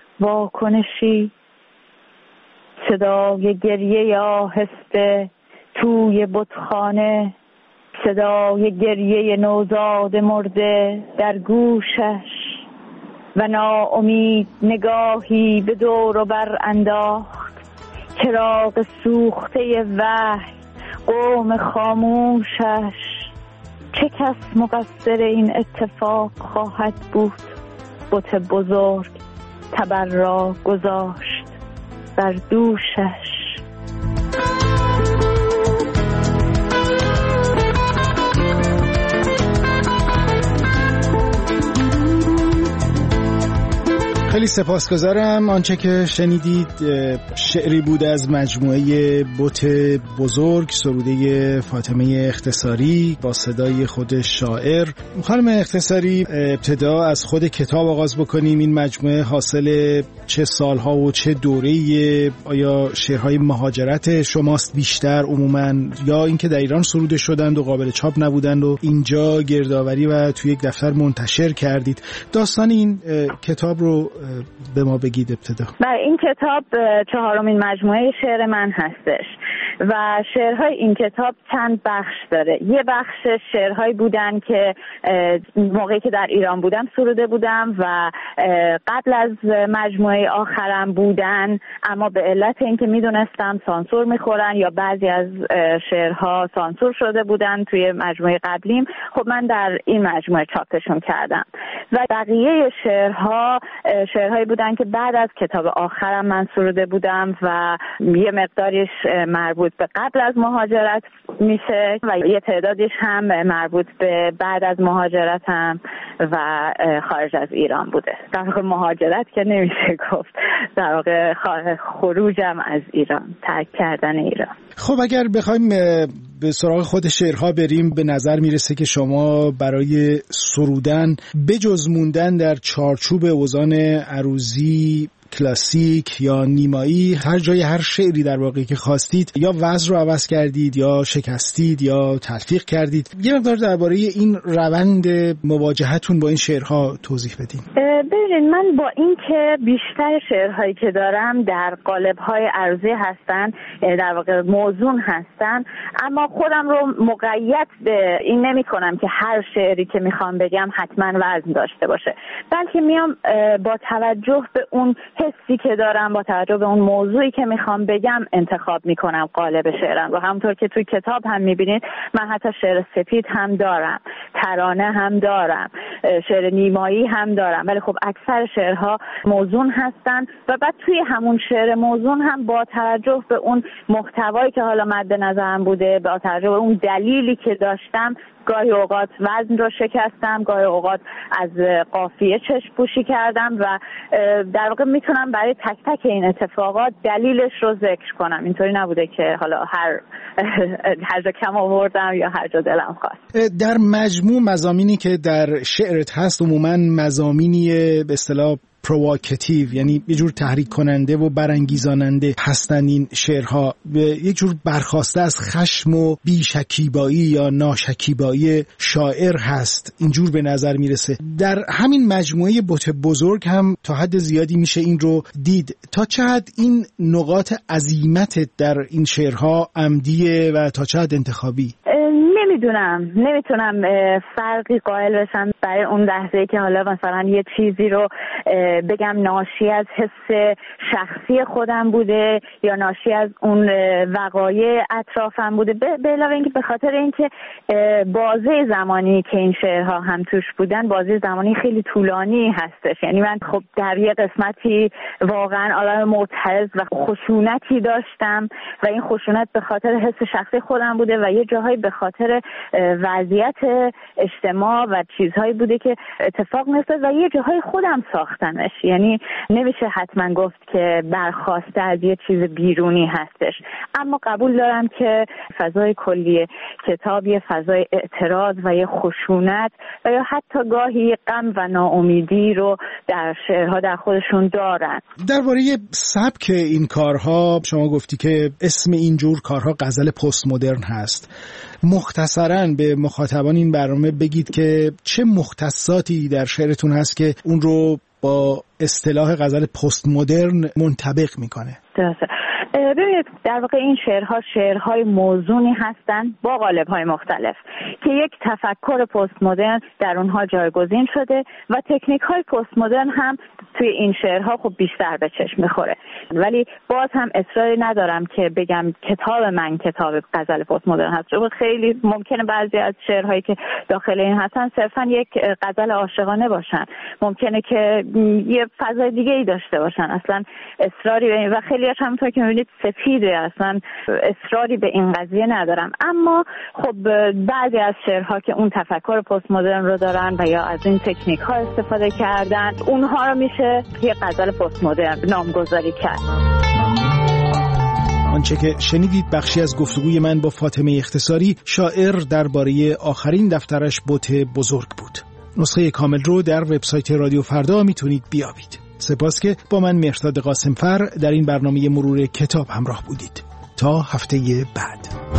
واکنشی. صدای گریه آهسته توی بتخانه، صدای گریه نوزاد مرده در گوشش و ناامید نگاهی به دور و بر انداخت. چراغ سوخته وحی قوم خاموشش، چه کس مقصر این اتفاق خواهد بود؟ بت بزرگ تبر را گذاشت بر دوشش. خیلی سپاسگزارم. آنچه که شنیدید شعری بود از مجموعه بت بزرگ، سروده فاطمه اختصاری با صدای خود شاعر. خانم اختصاری، ابتدا از خود کتاب آغاز بکنیم. این مجموعه حاصل چه سالها و چه دوره‌ای؟ آیا شعرهای مهاجرت شماست بیشتر عموماً، یا اینکه در ایران سروده شدند و قابل چاپ نبودند و اینجا گردآوری و توی یک دفتر منتشر کردید؟ داستان این کتاب رو به ما بگید ابتدا. بله، این کتاب 4مین مجموعه شعر من هستش و شعرهای این کتاب چند بخش داره. یه بخش شعرهایی بودن که موقعی که در ایران بودم سروده بودم و قبل از مجموعه آخرم بودن، اما به علت اینکه میدونستم سانسور میخورن یا بعضی از شعرها سانسور شده بودن توی مجموعه قبلیم، خب من در این مجموعه چاپشون کردم. و بقیه شعرهایی بودن که بعد از کتاب آخرم من سروده بودم و یه مقداریش مربوط به قبل از مهاجرت میشه و یه تعدادیش هم مربوط به بعد از مهاجرتم و خارج از ایران بوده. در واقع مهاجرت که نمیشه گفت، در واقع خروجم از ایران، ترک کردن ایران. خب اگر بخوایم به سراغ خود شعرها بریم، به نظر میرسه که شما برای سرودن بجز موندن در چارچوب اوزان عروضی، کلاسیک یا نیمایی، هر جای هر شعری در واقعی که خواستید یا وزن رو عوض کردید یا شکستید یا تلفیق کردید. یه مقدار درباره این روند مواجهتون با این شعرها توضیح بدین. ببینید، من با این که بیشتر شعرهایی که دارم در قالب‌های عروضی هستن، در واقع موزون هستن، اما خودم رو مقید به این نمی‌کنم که هر شعری که میخوام بگم حتما وزن داشته باشه، بلکه میام با توجه به اون حسی که دارم، با توجه به اون موضوعی که میخوام بگم انتخاب میکنم قالب شعرم رو. همونطور که توی کتاب هم میبینید من حتی شعر سپید هم دارم، ترانه هم دارم، شعر نیمایی هم دارم، ولی خب اکثر شعرها موزون هستن و بعد توی همون شعر موزون هم با توجه به اون محتوایی که حالا مد نظرم بوده، با توجه به اون دلیلی که داشتم، گاهی اوقات وزن رو شکستم، گاهی اوقات از قافیه چشم پوشی کردم و در واقع میتونم برای تک تک این اتفاقات دلیلش رو ذکر کنم. اینطوری نبوده که حالا هر جا کم آوردم یا هر جا دلم خواست. در مجموع مضامینی که در شعرت هست عموماً مضامینی به اصطلاح پرووکاتیو، یعنی یه جور تحریک کننده و برانگیزاننده هستن. این شعرها یه جور برخواسته از خشم و بیشکیبایی یا ناشکیبایی شاعر هست، اینجور به نظر میرسه. در همین مجموعه بت بزرگ هم تا حد زیادی میشه این رو دید. تا چه حد این نقاط عزیمت در این شعرها عمدیه و تا چه حد انتخابی؟ نمیتونم فرقی قائل بشم برای اون لحظه‌ای که حالا مثلا یه چیزی رو بگم ناشی از حس شخصی خودم بوده یا ناشی از اون وقایع اطرافم بوده، به علاوه اینکه به خاطر اینکه بازه زمانی که این شعرها هم توش بودن بازه زمانی خیلی طولانی هستش. یعنی من خب در یه قسمتی واقعا آدم معترض و خشونتی داشتم و این خشونت به خاطر حس شخصی خودم بوده و یه جاهایی به خاطر وضعیت اجتماع و چیزهایی بوده که اتفاق میفته و یه جاهای خودم ساختمش. یعنی نمیشه حتما گفت که برخواسته از یه چیز بیرونی هستش، اما قبول دارم که فضای کلی کتاب یه فضای اعتراض و یه خشونت و یا حتی گاهی غم و ناامیدی رو در شعرها در خودشون دارن. درباره سبک این کارها شما گفتی که اسم اینجور کارها غزل پست مدرن هست. مختصراً به مخاطبان این برنامه بگید که چه مختصاتی در شعرتون هست که اون رو با اصطلاح غزل پست مدرن منطبق میکنه. درسته. ببینید در واقع این شعرهای موزونی هستند با قالب‌های مختلف که یک تفکر پست مدرن در اونها جایگزین شده و تکنیک‌های پست مدرن هم توی این شعرها خب بیشتر به چشم می‌خوره. ولی باز هم اصراری ندارم که بگم کتاب من کتاب غزل پست مدرن هست، چون خیلی ممکنه بعضی از شعرهایی که داخل این هستن صرفاً یک غزل عاشقانه باشن، ممکنه که یه فضای دیگه‌ای داشته باشن، اصلا اصراری به این و خیلی‌هاش همونطور که می‌بینید سفیده، اصلا اصراری به این قضیه ندارم. اما خب بعضی از شعرها که اون تفکر پست مدرن رو دارن و یا از این تکنیک ها استفاده کردن، اونها رو میشه یه غزل پست مدرن نامگذاری کرد. آنچه که شنیدید بخشی از گفتگوی من با فاطمه اختصاری، شاعر درباره آخرین دفترش بت بزرگ بود. نسخه کامل رو در وبسایت رادیو فردا میتونید بیابید. سپاس که با من مهرداد قاسمفر در این برنامه مرور کتاب همراه بودید. تا هفته بعد.